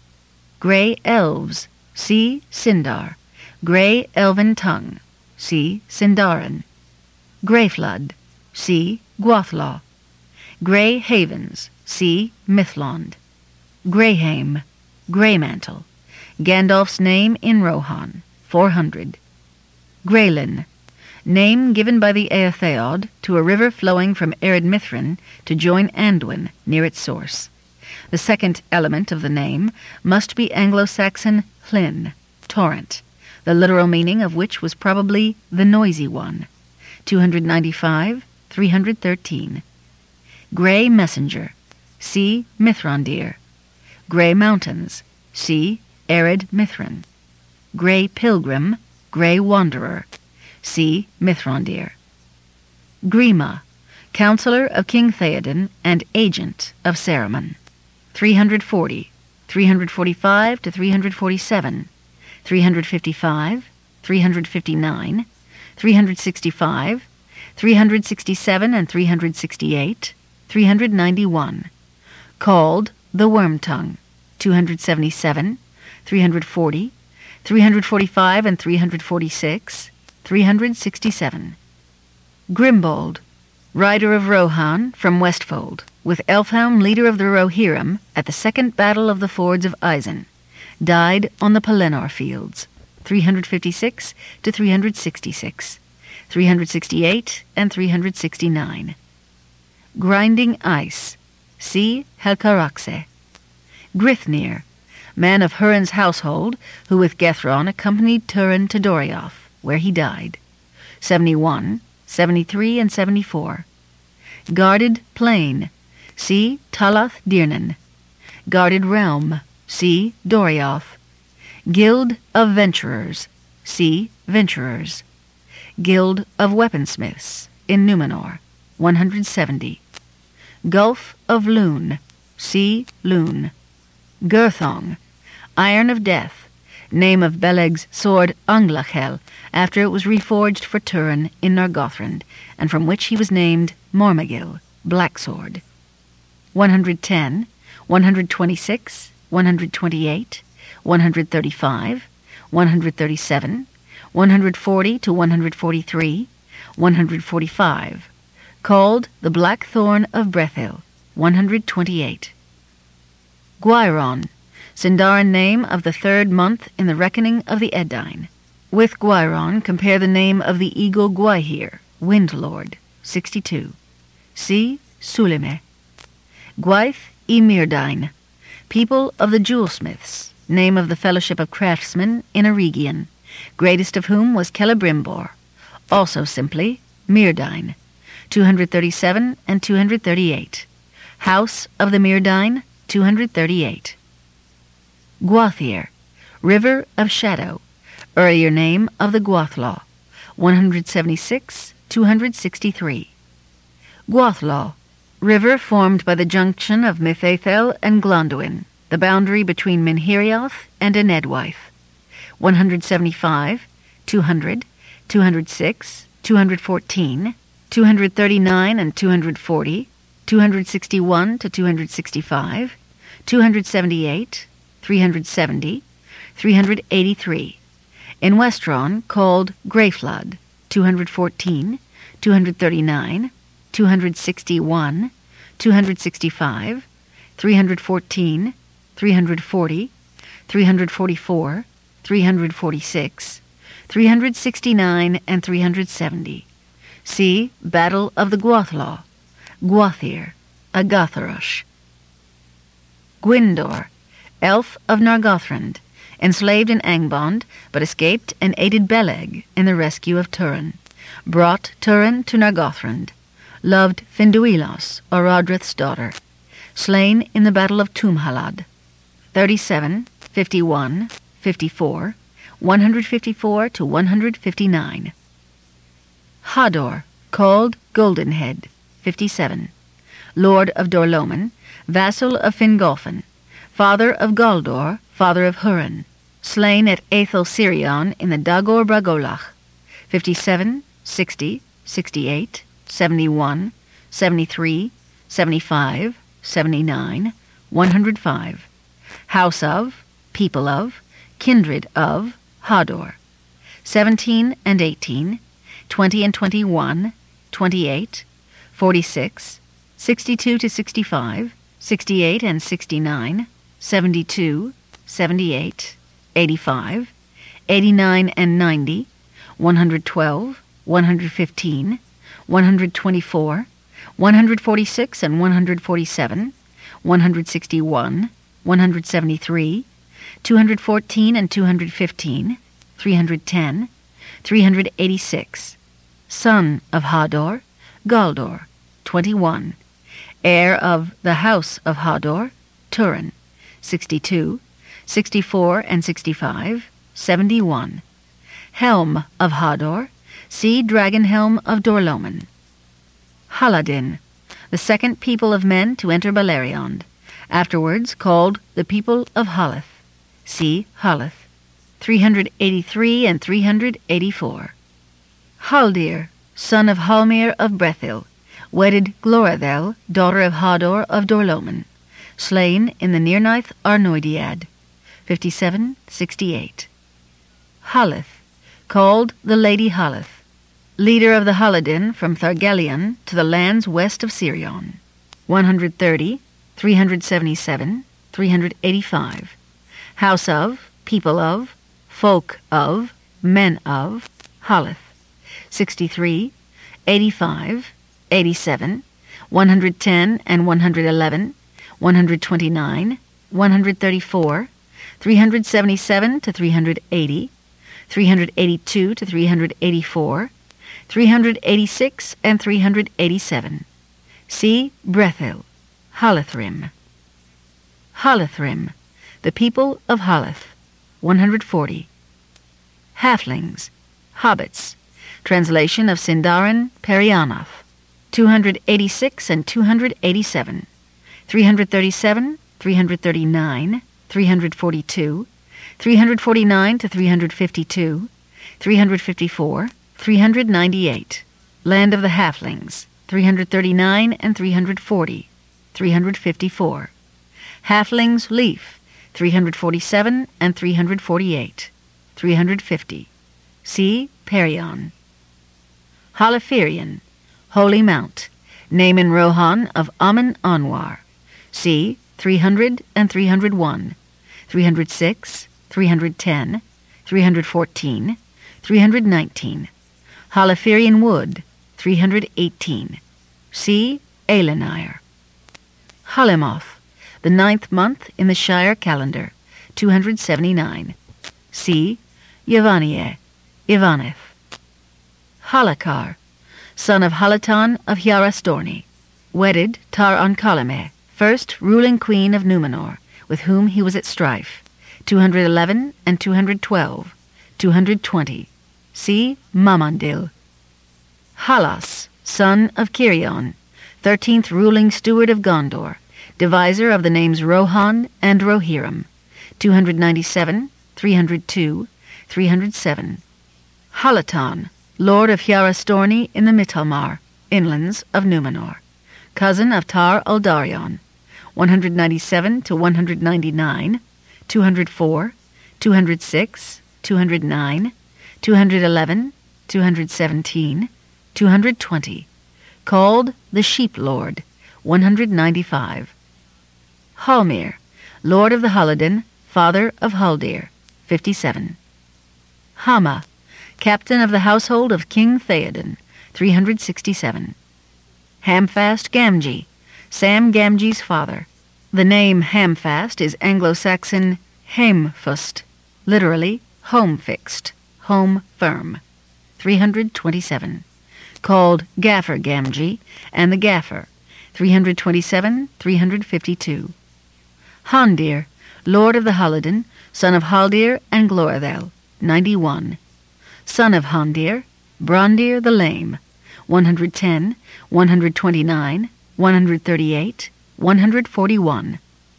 Grey Elves, see Sindar. Grey Elven Tongue, see Sindarin. Greyflood, see Gwathlaw. Grey Havens, see Mithlond. Greyhame, Greymantle, Gandalf's name in Rohan, four hundred. Greylin, name given by the Eotheod to a river flowing from Ered Mithrin to join Anduin near its source. The second element of the name must be Anglo-Saxon hlyn, torrent, the literal meaning of which was probably the noisy one, two hundred ninety-five, three hundred thirteen. Grey Messenger, see Mithrandir. Grey Mountains, see Ered Mithrin. Grey Pilgrim, Grey Wanderer, see Mithrandir. Grima, Counselor of King Theoden and Agent of Saruman, three hundred forty, three hundred forty-five to three hundred forty-seven, three hundred fifty-five, three hundred fifty-nine, three hundred sixty-five, three hundred sixty-seven and three hundred sixty-eight, three hundred ninety-one. Called the Wormtongue, two hundred seventy-seven, three hundred forty, three hundred forty-five and three hundred forty-six, three hundred sixty-seven. Grimbold, rider of Rohan from Westfold, with Elfhelm leader of the Rohirrim at the Second Battle of the Fords of Isen, died on the Pelennor fields, three hundred fifty-six to three hundred sixty-six, three hundred sixty-eight and three hundred sixty-nine. Grinding Ice, see Helcaraxe. Grithnir, man of Hurin's household, who with Gethron accompanied Turin to Dorioth, where he died, seventy-one, seventy-three and seventy-four. Guarded Plain, see Talath Dirnan. Guarded Realm, see Dorioth. Guild of Venturers, see Venturers. Guild of Weaponsmiths, in Numenor, one hundred seventy. Gulf of Lune, see Lune. Gurthong, Iron of Death, name of Beleg's sword Anglachel, after it was reforged for Turin in Nargothrond, and from which he was named Mormagil, Black Sword. one hundred ten, one hundred twenty-six, one hundred twenty-eight, one hundred thirty-five, one hundred thirty-seven, one hundred forty to one hundred forty-three, one hundred forty-five. Called the Blackthorn of Brethil, one hundred twenty-eight. Gwyron, Sindarin name of the third month in the reckoning of the Edine. With Gwairon, compare the name of the eagle Gwaihir, Wind Lord, sixty-two. See Sulime. Gwaith y Myrdain, people of the jewelsmiths, name of the fellowship of craftsmen in Eregion, greatest of whom was Celebrimbor, also simply Myrdain, two hundred thirty-seven and two hundred thirty-eight. House of the Myrdain, two hundred thirty-eight. Gwathir, river of shadow, earlier name of the Gwathlaw, one hundred seventy-six, two hundred sixty-three. Gwathlaw, river formed by the junction of Mithathel and Glonduin, the boundary between Minhirioth and Enedwaith, one hundred seventy-five, two hundred, two hundred six, two hundred fourteen, two hundred thirty-nine and two hundred forty, two hundred sixty-one to two hundred sixty-five, two hundred seventy-eight, three hundred seventy, three hundred eighty-three. In Westron, called Greyflood, two hundred fourteen, two hundred thirty-nine, two hundred sixty-one, two hundred sixty-five, three hundred fourteen, three hundred forty, three hundred forty-four, three hundred forty-six, three hundred sixty-nine, and three hundred seventy. See Battle of the Gwathlaw, Gwathir, Agatharush. Gwyndor, elf of Nargothrond, enslaved in Angband, but escaped and aided Beleg in the rescue of Turin, brought Turin to Nargothrond, loved Finduilas, Orodreth's daughter, slain in the battle of Tumhalad, thirty-seven, fifty-one, fifty-four, one hundred fifty-four to one hundred fifty-nine. Hador, called Goldenhead, fifty-seven, lord of Dorloman, vassal of Fingolfin, father of Galdor, father of Hurin, slain at Aethel Sirion in the Dagor Bragolach, fifty-seven, sixty, sixty-eight, seventy-one, seventy-three, seventy-five, seventy-nine, one hundred five. House of, people of, kindred of, Hador, seventeen and eighteen, twenty and twenty-one, twenty-eight, forty-six, sixty-two to sixty-five, sixty-eight and sixty-nine, seventy-two, seventy-eight, eighty-five, eighty-nine and ninety, one hundred twelve, one hundred fifteen, one hundred twenty-four, one hundred forty-six and one hundred forty-seven, one hundred sixty-one, one hundred seventy-three, two hundred fourteen and two hundred fifteen, three hundred ten, three hundred eighty-six. Son of Hador, Galdor, twenty-one. Heir of the house of Hador, Turin, sixty-two, sixty-four and sixty-five, seventy-one. Helm of Hador, see Dragon Helm of Dorloman. Haladin, the second people of men to enter Beleriand, afterwards called the people of Haleth. See Haleth, three hundred eighty-three and three hundred eighty-four. Haldir, son of Halmir of Brethil, wedded Glorathel, daughter of Hador of Dorloman, slain in the Nirnaeth Arnoidiad, fifty-seven, sixty-eight. Haleth, called the Lady Haleth, leader of the Haladin from Thargelion to the lands west of Sirion, one hundred thirty, three hundred seventy-seven, three hundred eighty-five. House of, people of, folk of, men of, Haleth, sixty-three, eighty-five, eighty-seven, one hundred ten and one hundred eleven, one hundred twenty-nine, one hundred thirty-four, three hundred seventy-seven to three hundred eighty, three hundred eighty-two to three hundred eighty-four, three hundred eighty-six and three hundred eighty-seven. See Brethil, Halethrim. Halethrim, the people of Haleth, one hundred forty. Halflings, hobbits, translation of Sindarin Perianath, two hundred eighty-six and two hundred eighty-seven, three hundred thirty-seven, three hundred thirty-nine, three hundred forty-two, three hundred forty-nine to three hundred fifty-two, three hundred fifty-four, three hundred ninety-eight. Land of the Halflings, three hundred thirty-nine and three hundred forty, three hundred fifty-four. Halflings Leaf, three hundred forty-seven and three hundred forty-eight, three hundred fifty. See Perion. Halaphirion, Holy Mount, Naaman Rohan of Amen Anwar. See three hundred and three hundred one, three hundred six, three hundred ten, three hundred fourteen, three hundred nineteen. Holofernes Wood, three hundred eighteen. See Elenire. Halemoth, the ninth month in the Shire calendar, two hundred seventy-nine. See Yevanieh, Ivaneth. Halakar, son of Halaton of Hjarastorni, wedded Tar-Onkhaleme, first ruling queen of Numenor, with whom he was at strife, two hundred eleven and two hundred twelve, two hundred twenty. See Mamandil. Halas, son of Kirion, thirteenth ruling steward of Gondor, deviser of the names Rohan and Rohirrim, two hundred ninety-seven, three hundred two, three hundred seven. Halaton, lord of Hjarastorni in the Mitalmar, inlands of Numenor, cousin of Tar Uldarion, one hundred ninety-seven to one hundred ninety-nine, two hundred four, two hundred six, two hundred nine, two hundred eleven, two hundred seventeen, two hundred twenty, called the Sheep Lord, one hundred ninety-five. Halmir, lord of the Halidin, father of Haldir, fifty-seven. Hama, captain of the household of King Theoden, three hundred sixty-seven. Hamfast Gamgee, Sam Gamgee's father. The name Hamfast is Anglo-Saxon heimfust, literally home-fixed, home firm, three hundred twenty-seven. Called Gaffer Gamgee and the Gaffer, three hundred twenty-seven, three hundred fifty-two. Hondir, lord of the Halidin, son of Haldir and Glorthel, ninety-one. Son of Hondir, Brondir the Lame, one hundred ten, one hundred twenty-nine, one hundred thirty-eight, one hundred forty-one.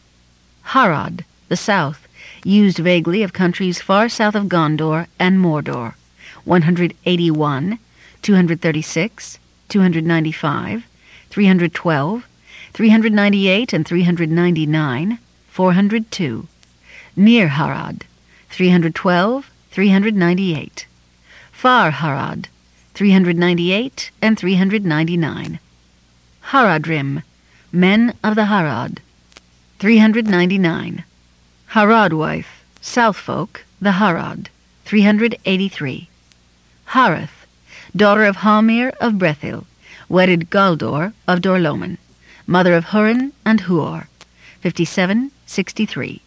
Harad, the south, used vaguely of countries far south of Gondor and Mordor, one hundred eighty-one, two hundred thirty-six, two hundred ninety-five, three hundred twelve, three hundred ninety-eight and three hundred ninety-nine, four hundred two. Near Harad, three hundred twelve, three hundred ninety-eight. Far Harad, three hundred ninety-eight and three hundred ninety-nine. Haradrim, men of the Harad, three hundred ninety-nine. Haradwaith, Southfolk, the Harad, three hundred eighty-three. Hareth, daughter of Halmir of Brethil, wedded Galdor of Dorloman, mother of Hurin and Huor, fifty-seven, sixty-three.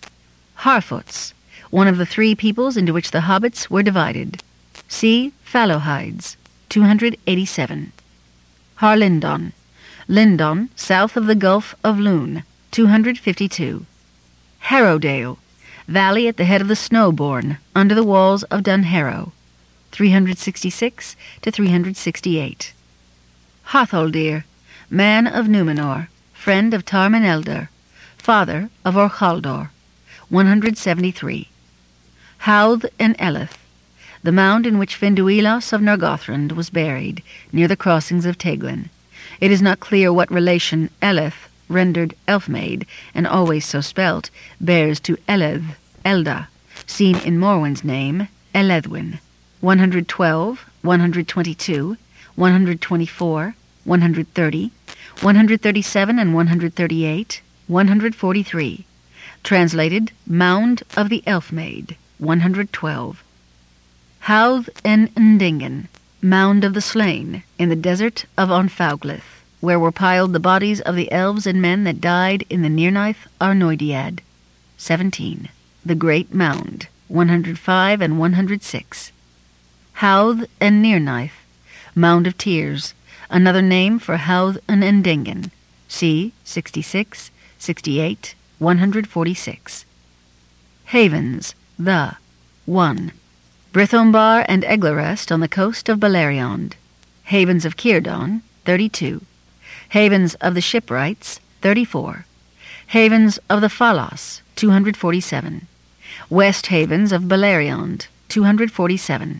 Harfoots, one of the three peoples into which the hobbits were divided. See Fallowhides, two hundred eighty-seven. Harlindon, Lindon, south of the Gulf of Lune, two hundred fifty-two. Harrowdale, valley at the head of the Snowbourne, under the walls of Dunharrow, three hundred sixty-six to three hundred sixty-eight. Hatholdir, man of Numenor, friend of Tar-Meneldor, father of Orchaldor, one hundred seventy-three. Howth en Eleth, the mound in which Finduilas of Nargothrond was buried, near the crossings of Teglin. It is not clear what relation Eleth, rendered Elfmaid, and always so spelt, bears to Eleth, Elda, seen in Morwen's name, Elethwin. one hundred twelve, one hundred twenty-two, one hundred twenty-four, one hundred thirty, one hundred thirty-seven and one hundred thirty-eight, one hundred forty-three. Translated, Mound of the Elfmaid, one hundred twelve. Howth en Ndingen, Mound of the Slain, in the desert of Onfauglith, where were piled the bodies of the elves and men that died in the Nirnaeth Arnoediad. seventeen. The Great Mound, one hundred five and one hundred six. Howth en Nirnaeth, Mound of Tears, another name for Howth en Ndingen. See sixty-six, sixty-eight, one hundred forty-six. Havens, the, one. Brithombar and Eglarest on the coast of Beleriand. Havens of Círdan, thirty-two. Havens of the Shipwrights, thirty-four. Havens of the Falas, two hundred forty-seven. West Havens of Beleriand, two hundred forty-seven.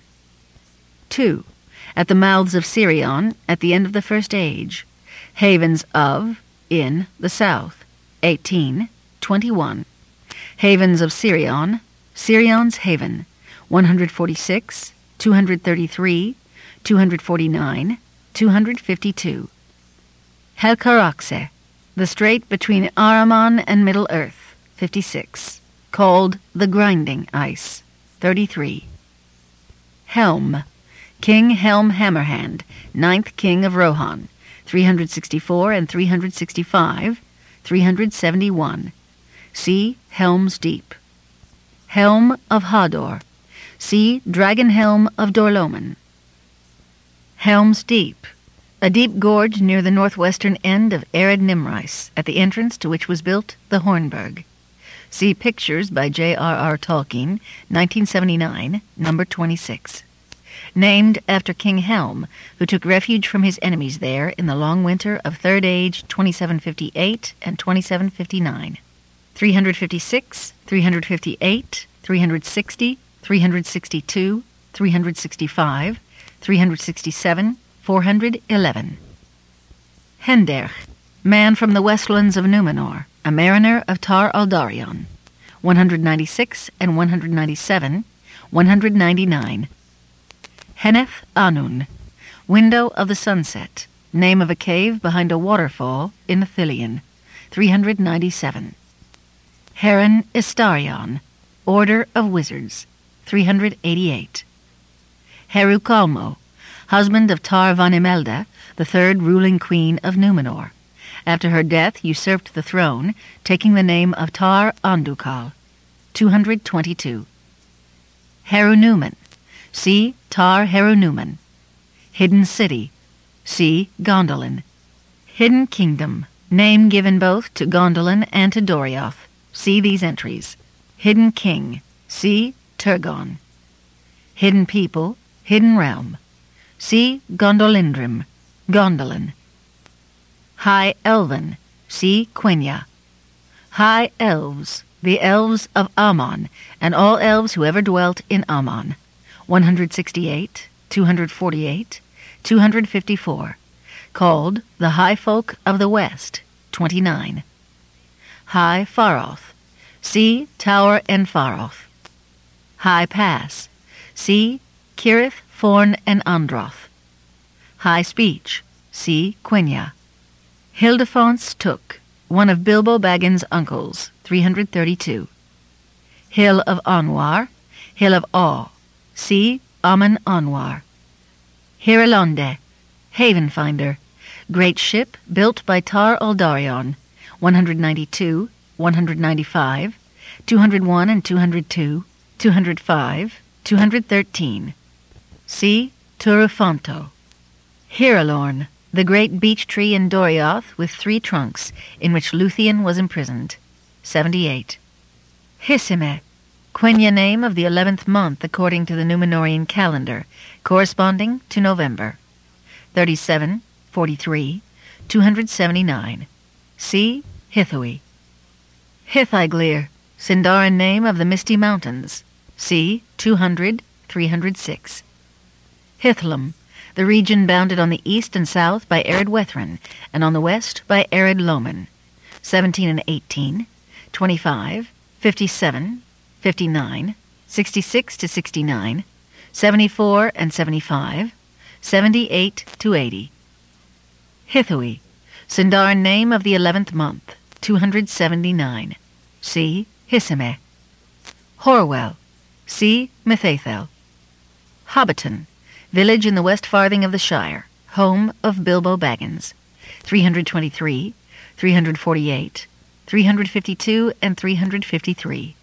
two. At the mouths of Sirion, at the end of the First Age. Havens of, in, the south, eighteen, twenty-one. Havens of Sirion, Sirion's Haven, one hundred forty-six, two hundred thirty-three, two hundred forty-nine, two hundred fifty-two. Helcaraxe, the strait between Ahriman and Middle-earth, fifty-six. called the grinding ice. thirty-three. Helm, King Helm Hammerhand, ninth King of Rohan, three hundred sixty-four and three hundred sixty-five, three hundred seventy-one. See Helm's Deep. Helm of Hador. See Dragon Helm of Dorloman. Helm's Deep, a deep gorge near the northwestern end of Ered Nimrais, at the entrance to which was built the Hornburg. See Pictures by J R R Tolkien, nineteen seventy-nine, number twenty-six. Named after King Helm, who took refuge from his enemies there in the long winter of Third Age twenty-seven fifty-eight and twenty-seven fifty-nine. three hundred fifty-six, three hundred fifty-eight, three hundred sixty, three hundred sixty-two, three hundred sixty-five, three hundred sixty-seven, four hundred eleven. Henderch, man from the westlands of Numenor, a mariner of Tar Aldarion, one hundred ninety-six and one hundred ninety-seven, one hundred ninety-nine. Henneth Anun, window of the sunset, name of a cave behind a waterfall in Ithilien, three hundred ninety-seven. Heron Istarion, order of wizards, three hundred eighty-eight. Herukalmo, husband of Tar Vanimelde, the third ruling queen of Numenor. After her death usurped the throne, taking the name of Tar Andukal, two hundred twenty-two. Herunuman, see Tar Herunuman. Hidden City, see Gondolin. Hidden Kingdom, name given both to Gondolin and to Dorioth. See these entries. Hidden King, see Turgon. Hidden People, Hidden Realm. See Gondolindrim, Gondolin. High Elven, see Quenya. High Elves, the elves of Ammon, and all elves who ever dwelt in Ammon, one hundred sixty-eight, two hundred forty-eight, two hundred fifty-four, called the High Folk of the West, twenty-nine. High Faroth, see Tower en Faroth. High Pass, see Kirith, Forn, and Androth. High Speech, see Quenya. Hildefon's Took, one of Bilbo Baggins' uncles, three hundred thirty-two. Hill of Anwar, Hill of Awe, see Aman Anwar. Hirilonde, Haven Finder, great ship built by Tar Aldarion, one hundred ninety-two, one hundred ninety-five, two hundred one and two hundred two, two hundred five, two hundred thirteen. See Turufanto. Hirilorn, the great beech tree in Dorioth with three trunks, in which Luthien was imprisoned, seventy-eight. Hissime, Quenya name of the eleventh month according to the Numenorian calendar, corresponding to November, thirty-seven, forty-three, two hundred seventy-nine. See Hithui. Hithiglir, Sindarin name of the Misty Mountains, see two hundred, three hundred six. Hithlum, the region bounded on the east and south by Ered Wethrin, and on the west by Ered Loman, seventeen and eighteen, twenty-five, fifty-seven, fifty-nine, sixty-six to sixty-nine, seventy-four and seventy-five, seventy-eight to eighty. Hithui, Sindarin name of the eleventh month, two hundred seventy-nine. See Hissime. Horwell, see Mithathel. Hobbiton, village in the west farthing of the Shire, home of Bilbo Baggins, three hundred twenty-three, three hundred forty-eight, three hundred fifty-two, and three hundred fifty-three.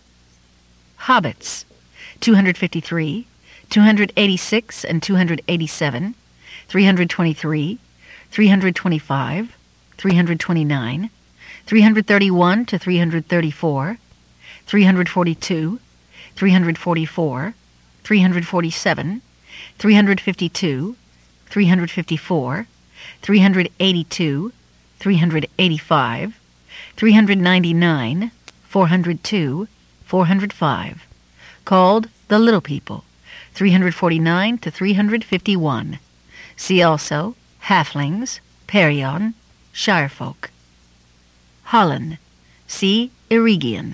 Hobbits, two hundred fifty-three, two hundred eighty-six, and two hundred eighty-seven, three hundred twenty-three, three hundred twenty-five, three hundred twenty-nine, three hundred thirty-one to three hundred thirty-four, three hundred forty-two, three hundred forty-four, three hundred forty-seven, three hundred fifty-two, three hundred fifty-four, three hundred eighty-two, three hundred eighty-five, three hundred ninety-nine, four hundred two, four hundred five, called the Little People, three hundred forty-nine to three hundred fifty-one. See also Halflings, Parion, Shirefolk. Holland, see Eregion.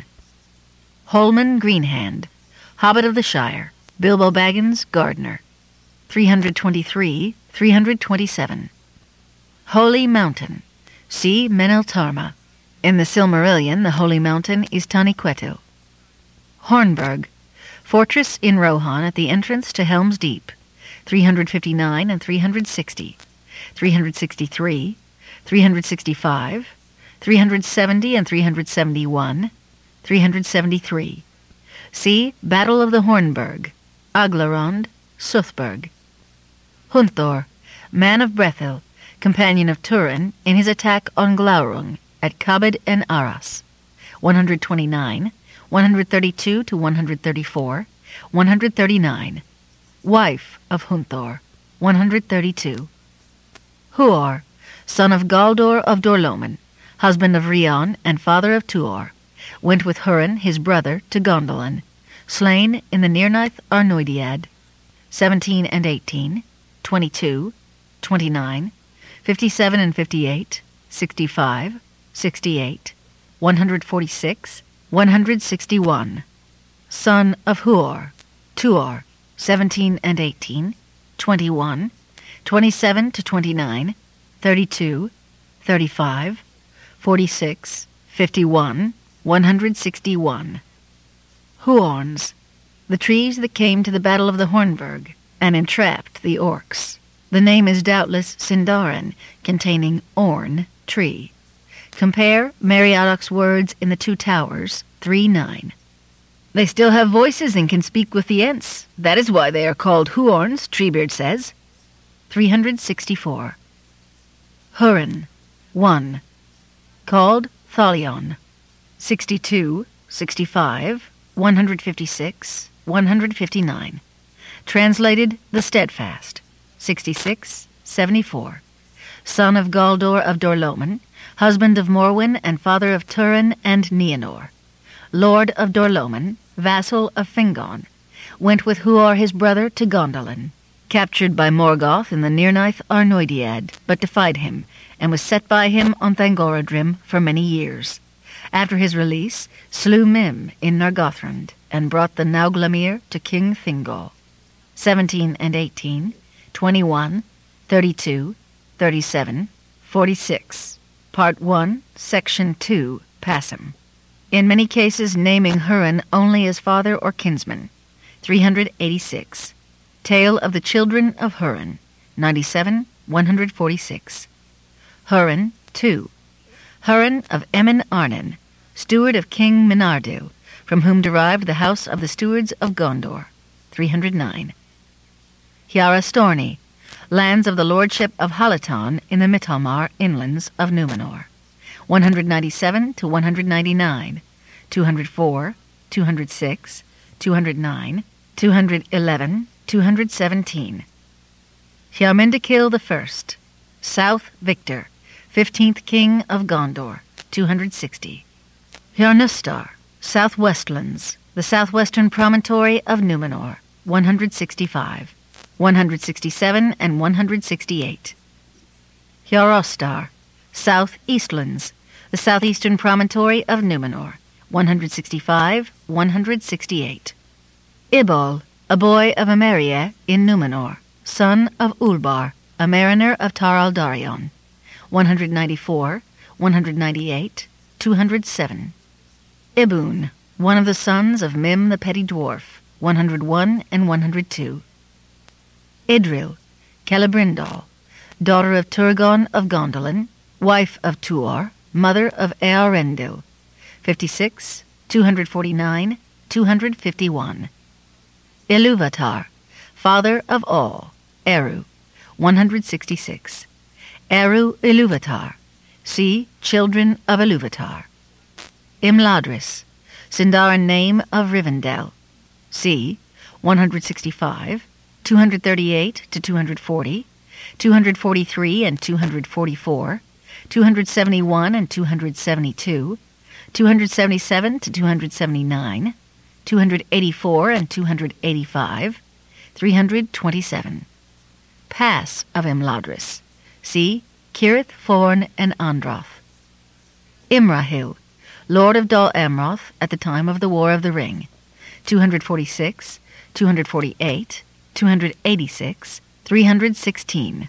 Holman Greenhand, Hobbit of the Shire, Bilbo Baggins, Gardener, three hundred twenty-three, three hundred twenty-seven. Holy Mountain, see Meneltarma. In the Silmarillion, the Holy Mountain is Taniquetil. Hornburg, fortress in Rohan at the entrance to Helm's Deep, three hundred fifty-nine and three hundred sixty, three hundred sixty-three, three hundred sixty-five, three hundred seventy and three hundred seventy-one, three hundred seventy-three. See Battle of the Hornburg, Aglarond, Suthburg. Hunthor, man of Brethil, companion of Turin in his attack on Glaurung at Kabed and Arras, one hundred twenty-nine, one hundred thirty-two to one hundred thirty-four, one hundred thirty-nine. Wife of Hunthor, one hundred thirty-two. Huor, son of Galdor of Dorloman, husband of Rion and father of Tuor, went with Hurin his brother to Gondolin, slain in the Nirnaeth Arnoediad, seventeen and eighteen, twenty-two, twenty-nine, fifty-seven and fifty-eight, sixty-five, sixty-eight, one hundred forty-six, one hundred sixty-one. Son of Huor, Tuor, seventeen and eighteen, twenty-one, twenty-seven to twenty-nine, thirty-two, thirty-five, forty-six, fifty-one, one hundred sixty-one. Huorns, the trees that came to the Battle of the Hornburg and entrapped the orcs. The name is doubtless Sindarin, containing orn, tree. Compare Meriadoc's words in the Two Towers, three nine. They still have voices and can speak with the Ents. That is why they are called Huorns, Treebeard says. three hundred sixty-four. Hurin, one. Called Thalion, sixty-two, sixty-five, one hundred fifty-six, one hundred fifty-nine. Translated The Steadfast, sixty-six, seventy-four. Son of Galdor of Dorloman, husband of Morwen and father of Turin and Nienor. Lord of Dorloman, vassal of Fingon, went with Huor his brother to Gondolin, captured by Morgoth in the Nirnaeth Arnoediad, but defied him, and was set by him on Thangorodrim for many years. After his release, slew Mim in Nargothrond, and brought the Nauglamir to King Thingol. Seventeen and eighteen, twenty-one, thirty-two, thirty-seven, forty-six. Part one, Section two, Passum. In many cases naming Hurin only as father or kinsman. three hundred eighty-six. Tale of the Children of Hurin, ninety-seven, one hundred forty-six. Hurin, two. Hurin of Emin Arnin, steward of King Minardil, from whom derived the house of the stewards of Gondor, three hundred nine. Hjarastorni, lands of the lordship of Halaton in the Mitalmar inlands of Numenor, one hundred ninety-seven to one hundred ninety-nine, two hundred four, two hundred six, two hundred nine, two hundred eleven, two hundred seventeen. Hjarmendikil the First, South Victor, fifteenth king of Gondor, two hundred sixty. Hjarnustar, Southwestlands, the southwestern promontory of Numenor, one hundred sixty-five, one hundred sixty-seven and one hundred sixty-eight. Hjarostar, Southeastlands, the southeastern promontory of Numenor, one hundred sixty-five, one hundred sixty-eight. Ibol, a boy of Emeria in Numenor, son of Ulbar, a mariner of Tar Aldarion, one hundred ninety-four, one hundred ninety-eight, two hundred seven. Ibun, one of the sons of Mim the Petty Dwarf, one hundred one and one hundred two. Idril, Celebrindal, daughter of Turgon of Gondolin, wife of Tuor, mother of Earendil, fifty-six, two hundred forty-nine, two hundred fifty-one. Iluvatar, father of all, Eru, one hundred sixty-six. Eru Iluvatar, see Children of Iluvatar. Imladris, Sindarin name of Rivendell, see one hundred sixty-five, two hundred thirty-eight to two hundred forty, two hundred forty-three and two hundred forty-four, two hundred seventy-one and two hundred seventy-two, two hundred seventy-seven to two hundred seventy-nine, two hundred eighty-four and two hundred eighty-five, three hundred twenty-seven. Pass of Imladris, see Kirith, Forn, and Androth. Imrahil, Lord of Dol Amroth at the time of the War of the Ring, two hundred forty-six, two hundred forty-eight, two hundred eighty-six, three hundred sixteen.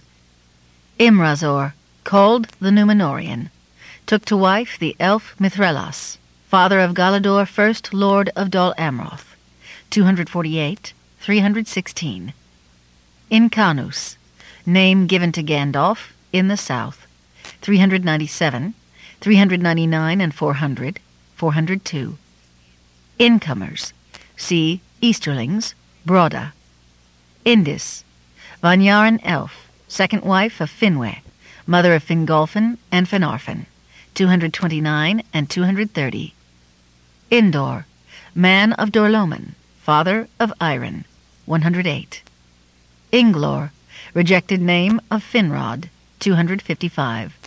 Imrazor, called the Numenorian, took to wife the elf Mithrelas, father of Galador, first Lord of Dol Amroth, two hundred forty-eight, three hundred sixteen. Incanus, name given to Gandalf in the south, three hundred ninety-seven, three hundred ninety-nine and four hundred, four hundred two. Incomers, see Easterlings, Broda. Indis, Vanyarin Elf, second wife of Finwë, mother of Fingolfin and Finarfin, two hundred twenty-nine and two hundred thirty. Indor, man of Dorloman, father of Iron, one hundred eight. Inglor, rejected name of Finrod, two hundred fifty-five.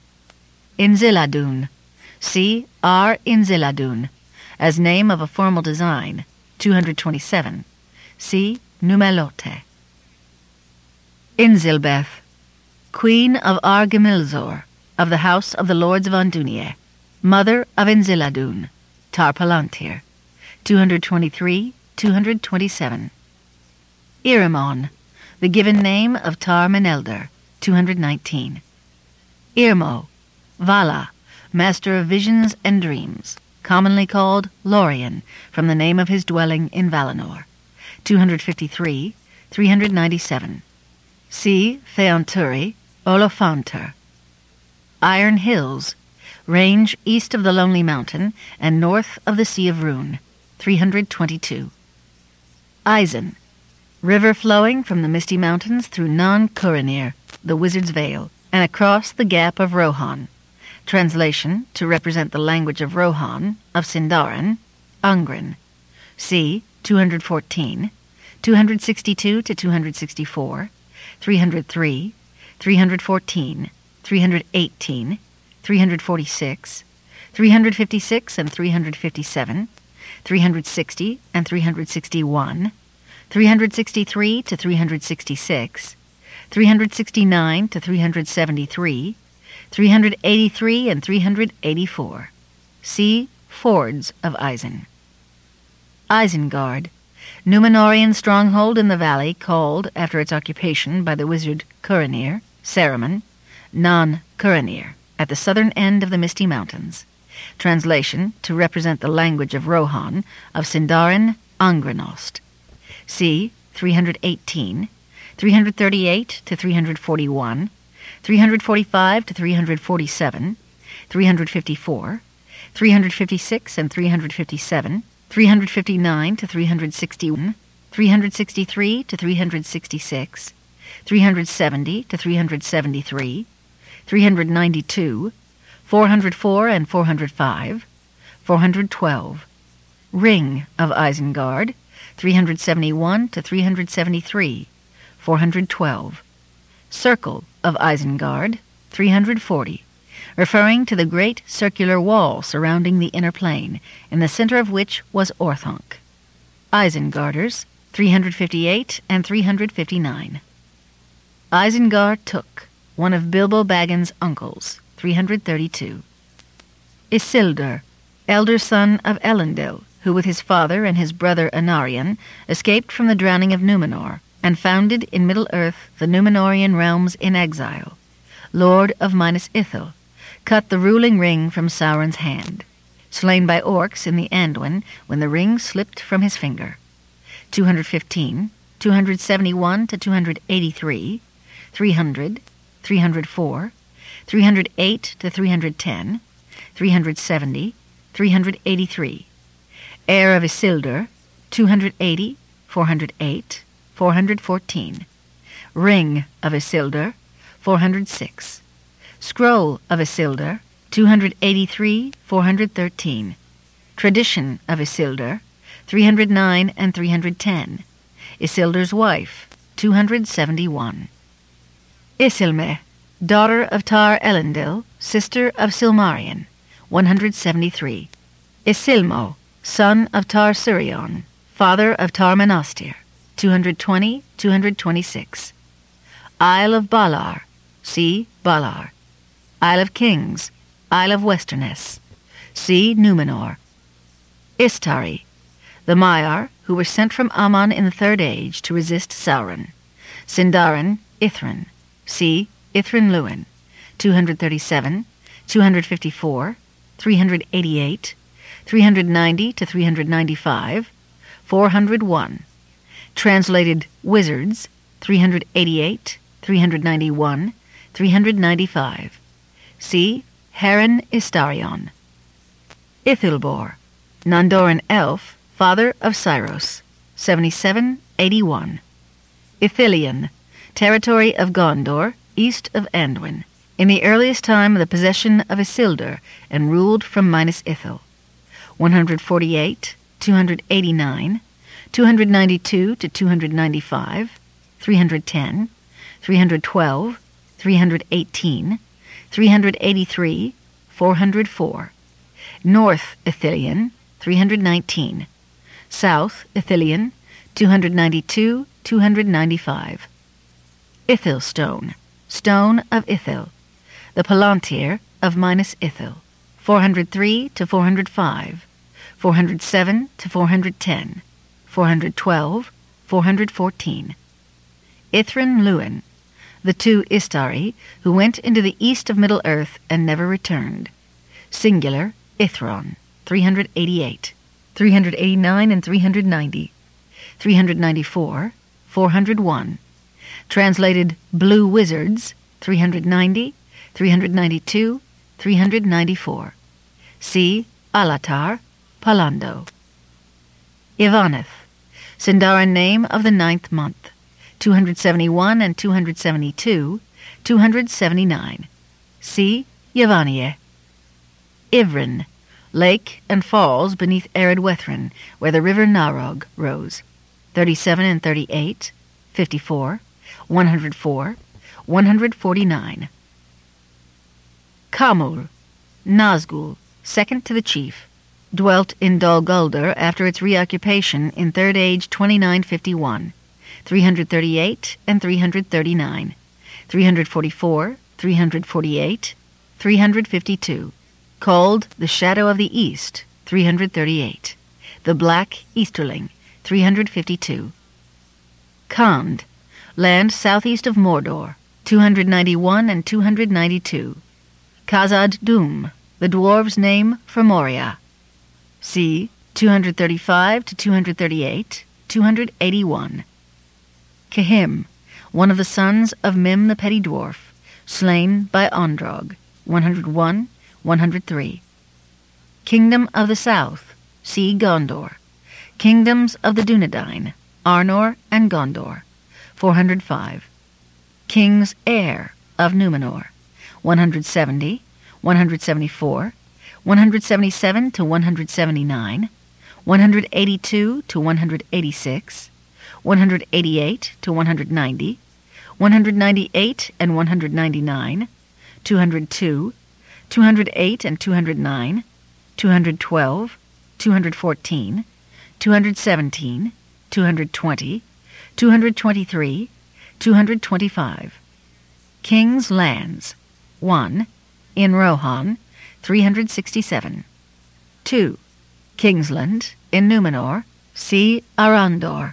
Inziladun, see Ar Inziladun, as name of a formal design, two hundred twenty-seven. See Numelote. Inzilbeth, queen of Ar-Gimilzor, of the house of the lords of Andúnie, mother of Inziladun, Tar Palantir, two hundred twenty-three, two hundred twenty-seven. Irimon, the given name of Tar Menelder, two hundred nineteen. Irmo, Vala, master of visions and dreams, commonly called Lorien, from the name of his dwelling in Valinor, two hundred fifty-three, three hundred ninety-seven. See Feonturi, Olophanter. Iron Hills, range east of the Lonely Mountain and north of the Sea of Rune, three hundred twenty-two. Isen, river flowing from the Misty Mountains through Nan Curanir, the Wizard's Vale, and across the Gap of Rohan. Translation, to represent the language of Rohan, of Sindarin, Ungren. See two hundred fourteen, two hundred sixty-two to two hundred sixty-four, three hundred three, three hundred fourteen, three hundred eighteen, three hundred forty-six, three hundred fifty-six and three hundred fifty-seven, three hundred sixty and three hundred sixty-one, three hundred sixty-three to three hundred sixty-six, three hundred sixty-nine to three hundred seventy-three, three hundred eighty-three and three hundred eighty-four. See Fords of Isen. Isengard, Númenorian stronghold in the valley called, after its occupation by the wizard Curanir, Saruman, Nan Curanir, at the southern end of the Misty Mountains. Translation, to represent the language of Rohan, of Sindarin, Angrenost. See three hundred eighteen, three hundred thirty-eight to three hundred forty-one, three hundred forty-five to three hundred forty-seven, three hundred fifty-four, three hundred fifty-six and three hundred fifty-seven, three hundred fifty-nine to three hundred sixty-one, three hundred sixty-three to three hundred sixty-six, three hundred seventy to three hundred seventy-three, three hundred ninety-two, four hundred four and four hundred five, four hundred twelve. Ring of Isengard, three hundred seventy-one to three hundred seventy-three, four hundred twelve. Circle of Isengard, three hundred forty, referring to the great circular wall surrounding the inner plane, in the center of which was Orthanc. Isengarders, three hundred fifty-eight and three hundred fifty-nine. Isengard took, one of Bilbo Baggins' uncles, three hundred thirty-two. Isildur, elder son of Elendil, who with his father and his brother Anarion escaped from the drowning of Númenor, and founded in Middle-earth the Númenorian realms in exile. Lord of Minas Ithil, cut the ruling ring from Sauron's hand. Slain by orcs in the Anduin when the ring slipped from his finger. two hundred fifteen, two hundred seventy-one to two hundred eighty-three, three hundred, three hundred four, three hundred eight to three hundred ten, three hundred seventy, three hundred eighty-three. Heir of Isildur, two hundred eighty, four hundred eight, four hundred fourteen. Ring of Isildur, four hundred six. Scroll of Isildur, two hundred eighty-three, four hundred thirteen. Tradition of Isildur, three hundred nine and three hundred ten. Isildur's wife, two hundred seventy-one. Isilme, daughter of Tar Elendil, sister of Silmarion, one hundred seventy-three. Isilmo, son of Tar Sirion, father of Tar Menastir, two hundred twenty, two hundred twenty-six. Isle of Balar, see Balar. Isle of Kings, Isle of Westerness, see Númenor. Istari, the Maiar who were sent from Aman in the Third Age to resist Sauron. Sindarin, Ithrin, see Ithrin Luin, two hundred thirty-seven, two hundred fifty-four, three hundred eighty-eight, three hundred ninety to three hundred ninety-five, four hundred one. Translated wizards, three hundred eighty-eight, three hundred ninety-one, three hundred ninety-five. See Heron Istarion. Ithilbor, Nondoran elf, father of Syros, seventy-seven eighty-one. Ithilien, territory of Gondor, east of Anduin, in the earliest time of the possession of Isildur, and ruled from Minas Ithil, one hundred forty-eight, two hundred eighty-nine, two hundred ninety-two to two hundred ninety-five, three hundred ten, three hundred twelve, three hundred eighteen, three hundred eighty-three, four hundred four. North Ithilien, three hundred nineteen. South Ithilien, two hundred ninety-two, two hundred ninety-five. Ithil stone, stone of Ithil, the Palantir of Minas Ithil, four hundred three to four hundred five, four hundred seven to four hundred ten, four hundred twelve, four hundred fourteen. Ithrin Luin, the two Istari who went into the east of Middle-earth and never returned. Singular, Ithron, three hundred eighty-eight, three hundred eighty-nine and three hundred ninety, three hundred ninety-four, four hundred one. Translated blue wizards, three hundred ninety, three hundred ninety-two, three hundred ninety-four. See Alatar, Palando. Ivaneth, Sindarin name of the ninth month, two hundred seventy-one and two hundred seventy-two, two hundred seventy-nine. See Yevanieh. Ivrin, lake and falls beneath arid Wethrin, where the river Narog rose, thirty-seven and thirty-eight, fifty-four, one hundred four, one hundred forty-nine. Kamul, Nazgul, second to the chief, dwelt in Dol Guldur after its reoccupation in Third Age twenty-nine fifty-one, three hundred thirty-eight and three hundred thirty-nine, three hundred forty-four, three hundred forty-eight, three hundred fifty-two. Called the Shadow of the East, three hundred thirty-eight. The Black Easterling, three hundred fifty-two. Khand, land southeast of Mordor, two hundred ninety-one and two hundred ninety-two. Khazad Dûm, the dwarves' name for Moria. See two hundred thirty-five to two hundred thirty-eight, two hundred eighty-one. Kehim, one of the sons of Mim the petty dwarf, slain by Ondrog, one hundred one, one hundred three. Kingdom of the South, see Gondor. Kingdoms of the Dunedain, Arnor and Gondor, four hundred five. King's heir of Numenor, one hundred seventy, one hundred seventy-four, one hundred seventy-seven to one hundred seventy-nine, one hundred eighty-two to one hundred eighty-six, one hundred eighty-eight to one hundred ninety, one hundred ninety-eight and one hundred ninety-nine, two hundred two, two hundred eight and two hundred nine, two hundred twelve, two hundred fourteen, two hundred seventeen, two hundred twenty, two hundred twenty-three, two hundred twenty-five. King's lands, one. In Rohan, three hundred sixty-seven. two. Kingsland, in Numenor, see Arandor.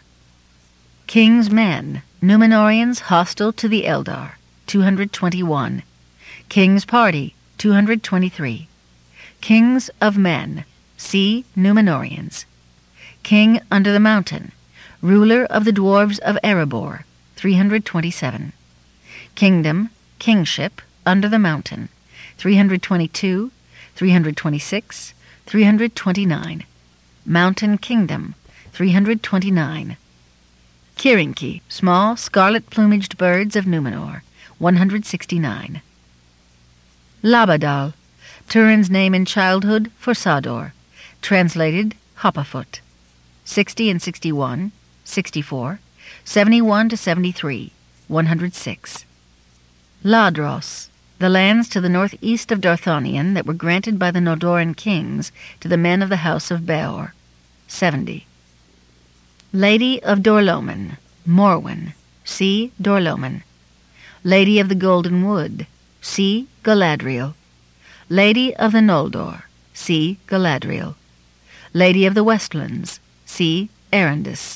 King's men, Numenorians hostile to the Eldar, two hundred twenty-one. King's party, two hundred twenty-three. Kings of men, see Numenorians. King under the mountain, ruler of the dwarves of Erebor, three hundred twenty-seven. Kingdom, kingship, under the mountain, three hundred twenty-two, three hundred twenty-six, three hundred twenty-nine. Mountain kingdom, three hundred twenty-nine. Kirinki, small scarlet-plumaged birds of Numenor, one hundred sixty-nine. Labadal, Turin's name in childhood for Sador, translated Hoppafoot, sixty and sixty-one, sixty-four, seventy-one to seventy-three, one hundred six. Ladros, the lands to the northeast of Darthonion that were granted by the Nodoran kings to the men of the house of Beor, seventy. Lady of Dorloman, Morwen, see Dorloman. Lady of the Golden Wood, see Galadriel. Lady of the Noldor, see Galadriel. Lady of the Westlands, see Erendis.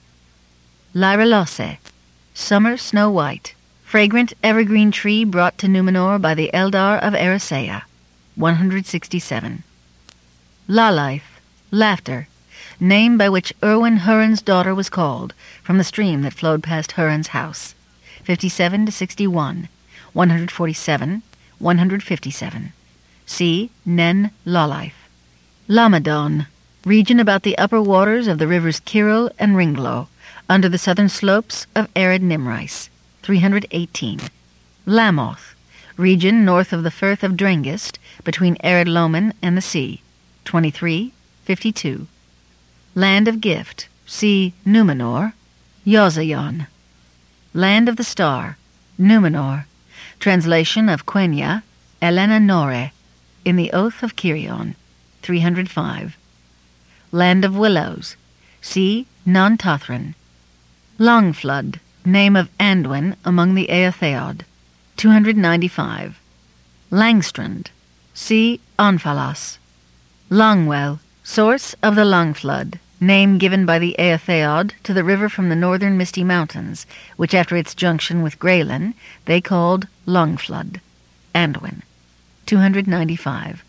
Lyrelose, summer snow white, fragrant evergreen tree brought to Numenor by the Eldar of Eressëa, one hundred sixty-seven. Lalaith, laughter, name by which Erwin Huron's daughter was called, from the stream that flowed past Huron's house. fifty-seven to sixty-one, one forty-seven, one fifty-seven. See Nen Lalaith. Lamadon, region about the upper waters of the rivers Kirill and Ringlo, under the southern slopes of arid Nimrice. three hundred eighteen. Lamoth, region north of the Firth of Drengist, between arid Loman and the sea. twenty-three, fifty-two. Land of Gift, see Numenor. Yozayon. Land of the Star, Numenor. Translation of Quenya, Elena Nore, in the Oath of Kirion. three hundred five. Land of Willows, see Non-Tothran. Longflood, name of Anduin among the Eotheod. two hundred ninety-five. Langstrand, see Onphalos. Longwell, source of the Longflood, name given by the Eotheod to the river from the northern Misty Mountains, which after its junction with Graelyn they called Longflood. Anduin. two hundred ninety-five.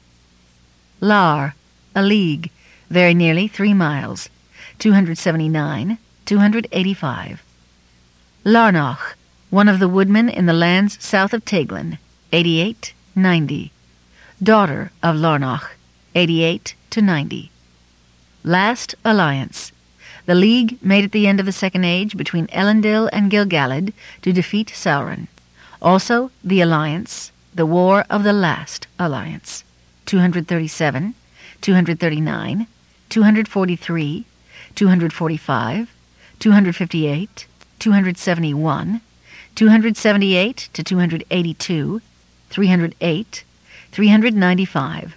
Lar, a league, very nearly three miles. two hundred seventy-nine, two hundred eighty-five. Larnoch, one of the woodmen in the lands south of Teglin. eighty-eight, ninety. Daughter of Larnoch. eighty-eight to ninety. Last Alliance, the league made at the end of the Second Age between Elendil and Gil-galad to defeat Sauron. Also the Alliance, the War of the Last Alliance. two hundred thirty-seven, two hundred thirty-nine, two hundred forty-three, two hundred forty-five, two hundred fifty-eight, two hundred seventy-one, two hundred seventy-eight to two hundred eighty-two, three hundred eight, three hundred ninety-five.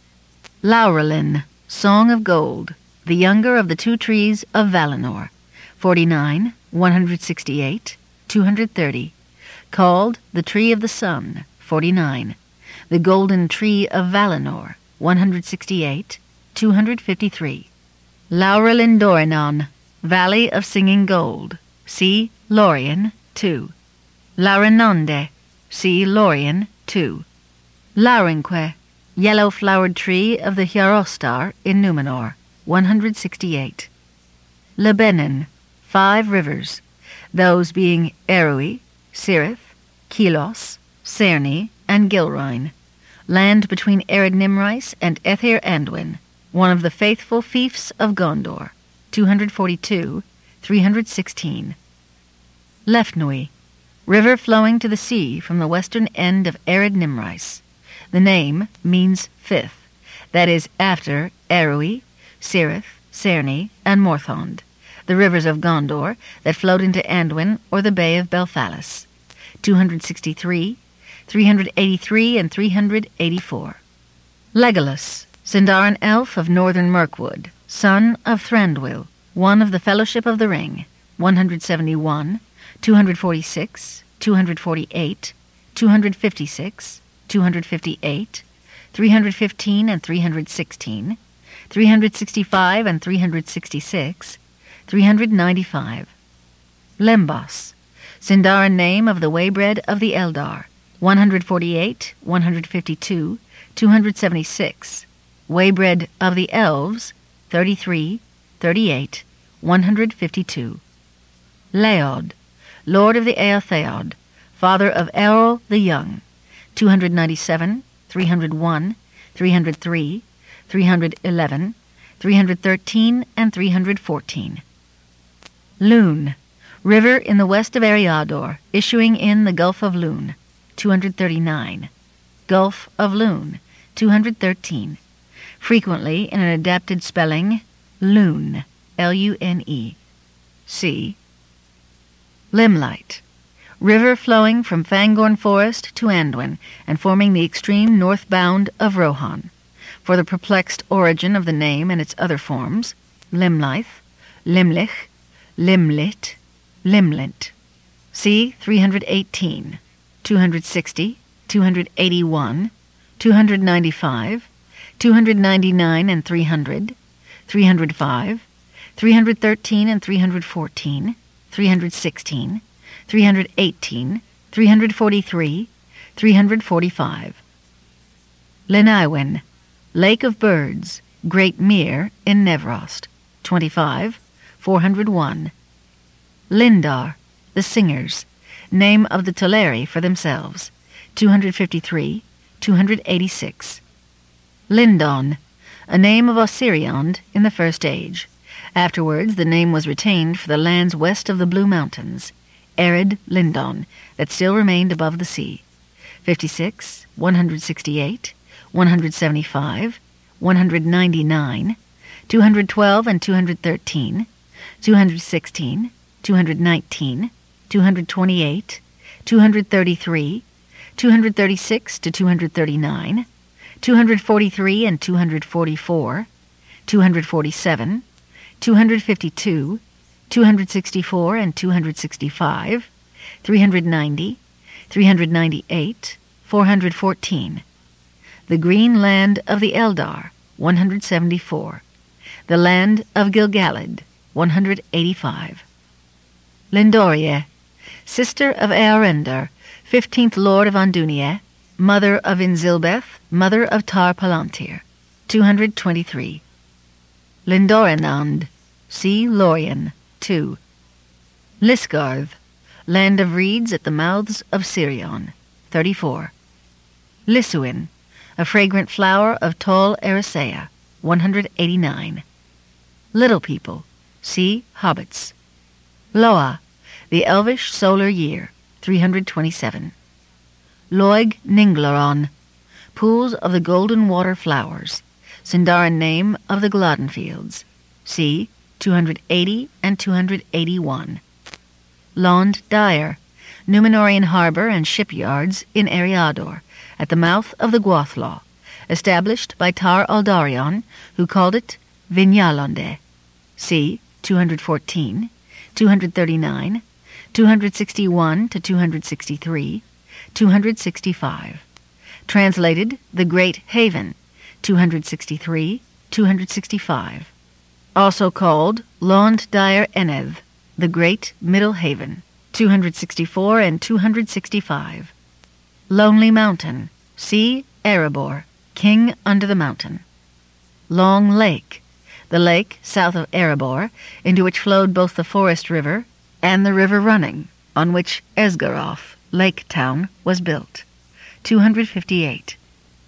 Laurelin, Song of Gold, the younger of the two trees of Valinor. forty-nine, one hundred sixty-eight, two hundred thirty. Called the Tree of the Sun. forty-nine. The Golden Tree of Valinor. one hundred sixty-eight, two hundred fifty-three. Laurelin Dorinon, Valley of Singing Gold. See Lorien, two. Laurenonde. See Lorien, two. Laurenque, yellow-flowered tree of the Hjarostar in Numenor. one hundred sixty-eight. Lebenin, five rivers, those being Erui, Cirith, Kilos, Cerny, and Gilrine. Land between arid Nimrice and Ethir Anduin, one of the faithful fiefs of Gondor. two hundred forty-two, three hundred sixteen. Lefnui, river flowing to the sea from the western end of arid Nimrice. The name means fifth, that is after Erui, Cirith, Cerny, and Morthond, the rivers of Gondor that flowed into Anduin or the Bay of Belfalis. two hundred sixty-three, three hundred eighty-three, and three hundred eighty-four. Legolas, Sindarin elf of northern Mirkwood, son of Thranduil, one of the Fellowship of the Ring. one hundred seventy-one, two hundred forty-six, two hundred forty-eight, two hundred fifty-six, two hundred fifty-eight, three hundred fifteen and three hundred sixteen, three hundred sixty-five and three hundred sixty-six, three hundred ninety-five. Lembas, Sindarin name of the Waybread of the Eldar. one hundred forty-eight, one hundred fifty-two, two hundred seventy-six. Waybread of the Elves, thirty-three, thirty-eight, one hundred fifty-two. Leod, Lord of the Eotheod, father of Eorl the Young. two hundred ninety-seven, three hundred one, three hundred three, three hundred eleven, three hundred thirteen, and three hundred fourteen. Lune, river in the west of Eriador, issuing in the Gulf of Lune. two hundred thirty-nine. Gulf of Lune. two hundred thirteen. Frequently in an adapted spelling, Lune, L U N E. See. Limelight, river flowing from Fangorn Forest to Anduin and forming the extreme north bound of Rohan. For the perplexed origin of the name and its other forms, Limleith, Limlich, Limlit, Limlint. See three hundred eighteen, two hundred sixty, two hundred eighty-one, two hundred ninety-five, two hundred ninety-nine and three hundred, three hundred five, three hundred thirteen and three hundred fourteen, three hundred sixteen, three hundred eighteen, three hundred forty-three, three hundred forty-five. Lenaiwen, Lake of Birds, Great Mere in Nevrost, twenty-five, four hundred one. Lindar, the singers, name of the Teleri for themselves, two hundred fifty-three, two hundred eighty-six. Lindon, a name of Osiriond in the First Age. Afterwards the name was retained for the lands west of the Blue Mountains, arid Lindon, that still remained above the sea. fifty-six, one hundred sixty-eight, one hundred seventy-five, one hundred ninety-nine, two hundred twelve and two hundred thirteen, two hundred sixteen, two hundred nineteen, two hundred twenty-eight, two hundred thirty-three, two hundred thirty-six to two hundred thirty-nine, two hundred forty-three and two hundred forty-four, two hundred forty-seven, two hundred fifty-two, two hundred sixty-four and two hundred sixty-five, three hundred ninety, three hundred ninety-eight, four hundred fourteen. The green land of the Eldar, one hundred seventy-four. The land of Gilgalad, one hundred eighty-five. Lindorie, sister of Earendar, fifteenth Lord of Andunia, mother of Inzilbeth, mother of Tar Palantir, two hundred twenty-three. Lindorinand, see Lorien, two. Lisgarth, land of reeds at the mouths of Sirion, thirty-four. Lisuin, a fragrant flower of tall Erisea, one hundred eighty-nine. Little people, see Hobbits. Loa, the elvish solar year, three hundred twenty-seven. Loig Ninglaron, pools of the golden water flowers, Sindarin name of the Gladden fields, see two hundred eighty and two hundred eighty-one. Lond Dyer, Numenorian harbor and shipyards in Eriador, at the mouth of the Gwathlaw, established by Tar Aldarion, who called it Vinyalonde, c. two hundred fourteen, two hundred thirty-nine, two hundred sixty-one to two hundred sixty-three, two hundred sixty-five. Translated The Great Haven, two hundred sixty-three, two hundred sixty-five. Also called Lond Dyer Eneth, the Great Middle Haven, two hundred sixty-four and two hundred sixty-five. Lonely Mountain, see Erebor, King under the Mountain. Long Lake, the lake south of Erebor, into which flowed both the Forest River and the River Running, on which Esgaroth, Lake Town, was built, two hundred fifty-eight.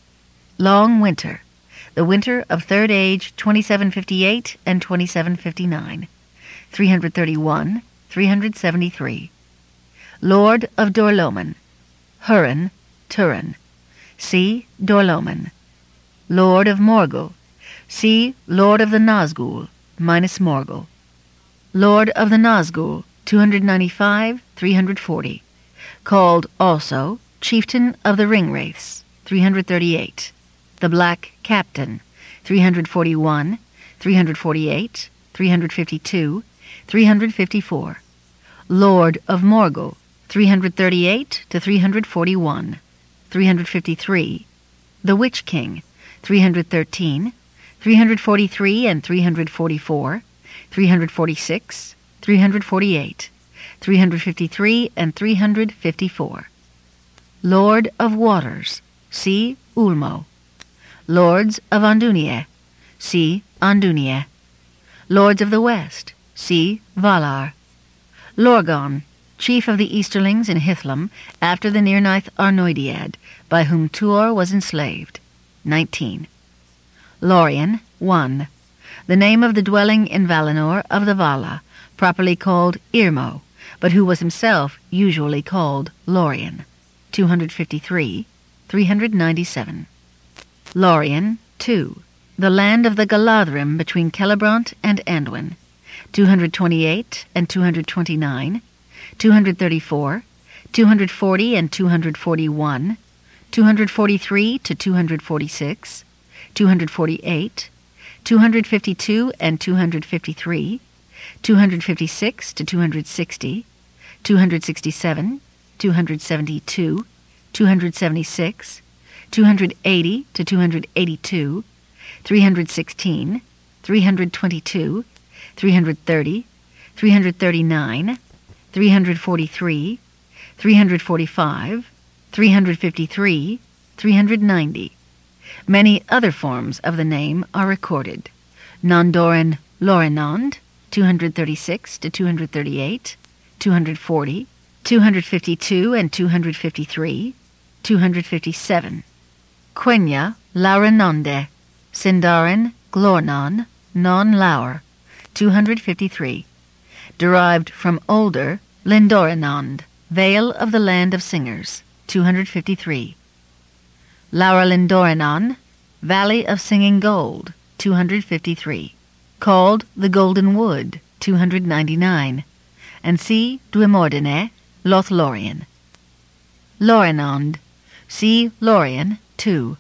Long Winter, the winter of Third Age twenty-seven fifty-eight and twenty-seven fifty-nine, three hundred thirty-one, three hundred seventy-three. Lord of Dorloman, Hurin, Turin, see Dorloman. Lord of Morgul, see Lord of the Nazgul, minus Morgul. Lord of the Nazgul, two hundred ninety-five, three hundred forty. Called also Chieftain of the Ringwraiths, three hundred thirty-eight. The Black Captain, three hundred forty-one, three hundred forty-eight, three hundred fifty-two, three hundred fifty-four. Lord of Morgul, three hundred thirty-eight to three hundred forty-one, three hundred fifty-three. The Witch King, three hundred thirteen, three hundred forty-three and three hundred forty-four, three hundred forty-six, three hundred forty-eight, three hundred fifty-three and three hundred fifty-four. Lord of Waters, see Ulmo. Lords of Andunie, see Andunie. Lords of the West, see Valar. Lorgon, chief of the Easterlings in Hithlum, after the Nirnaeth Arnoediad, by whom Tuor was enslaved, nineteen. Lorien, one. The name of the dwelling in Valinor of the Vala, properly called Irmo, but who was himself usually called Lorien, two hundred fifty-three, three hundred ninety-seven. Lorien, two. The land of the Galadrim between Celebrant and Anduin, two hundred twenty-eight and two hundred twenty-nine, two hundred thirty-four, two hundred forty and two hundred forty-one, two hundred forty-three to two hundred forty-six, two hundred forty-eight, two hundred fifty-two and two hundred fifty-three, two hundred fifty-six to two hundred sixty, two hundred sixty-seven, two hundred seventy-two, two hundred seventy-six, two hundred eighty to two hundred eighty-two, three hundred sixteen, three hundred twenty-two, three hundred thirty, three hundred thirty-nine, three hundred forty-three, three hundred forty-five, three hundred fifty-three, three hundred ninety. Many other forms of the name are recorded. Nondoran Lorinond, two hundred thirty-six to two hundred thirty-eight, two hundred forty, two hundred fifty-two and two hundred fifty-three, two hundred fifty-seven. Quenya Laurenonde, Sindarin Glornon, non Laur, two hundred fifty-three. Derived from older Lindorinond, Vale of the Land of Singers, two hundred fifty-three. Laura Lindorinon, Valley of Singing Gold, two hundred fifty-three. Called the Golden Wood, two hundred ninety-nine. And see Duimordine, Lothlorien. Lorinond, see Lorien, two.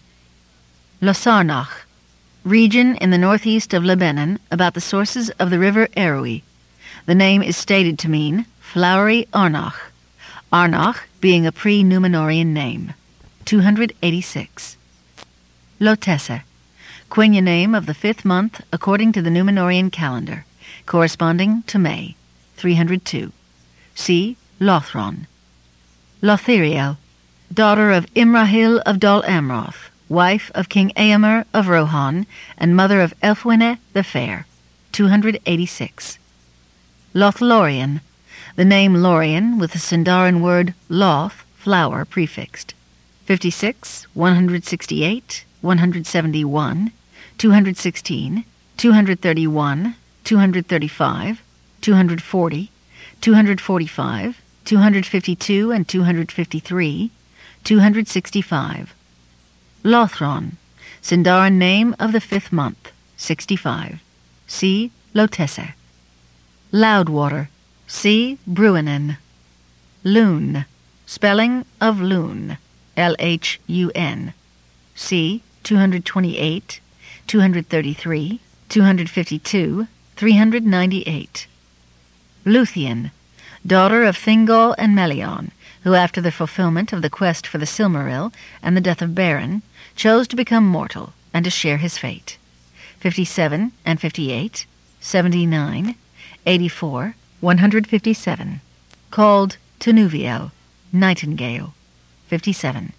Losarnach, region in the northeast of Lebanon, about the sources of the river Erui. The name is stated to mean flowery Arnach, Arnach being a pre-Numenorian name. two hundred eighty-six. Lotese, Quenya name of the fifth month according to the Numenorian calendar, corresponding to May, three hundred two. See Lothron. Lothiriel, daughter of Imrahil of Dol Amroth, wife of King Eomer of Rohan, and mother of Elfwine the Fair, two hundred eighty-six. Lothlorien, the name Lorien with the Sindarin word loth, flower, prefixed. fifty-six, one hundred sixty-eight, one hundred seventy-one, two hundred sixteen, two hundred thirty-one, two hundred thirty-five, two hundred forty, two hundred forty-five, two hundred fifty-two and two hundred fifty-three, two hundred sixty-five. Lothron, Sindarin name of the fifth month, sixty-five. See Lotese. Loudwater, see Bruinen. Lune, spelling of Lune, L H U N. See two hundred twenty-eight, two hundred thirty-three, two hundred fifty-two, three hundred ninety-eight. Luthien, daughter of Thingol and Melion, who after the fulfillment of the quest for the Silmaril and the death of Beren, chose to become mortal and to share his fate. fifty-seven and fifty-eight, seventy-nine, eighty-four, one hundred fifty-seven. Called Tenuviel, nightingale, fifty-seven.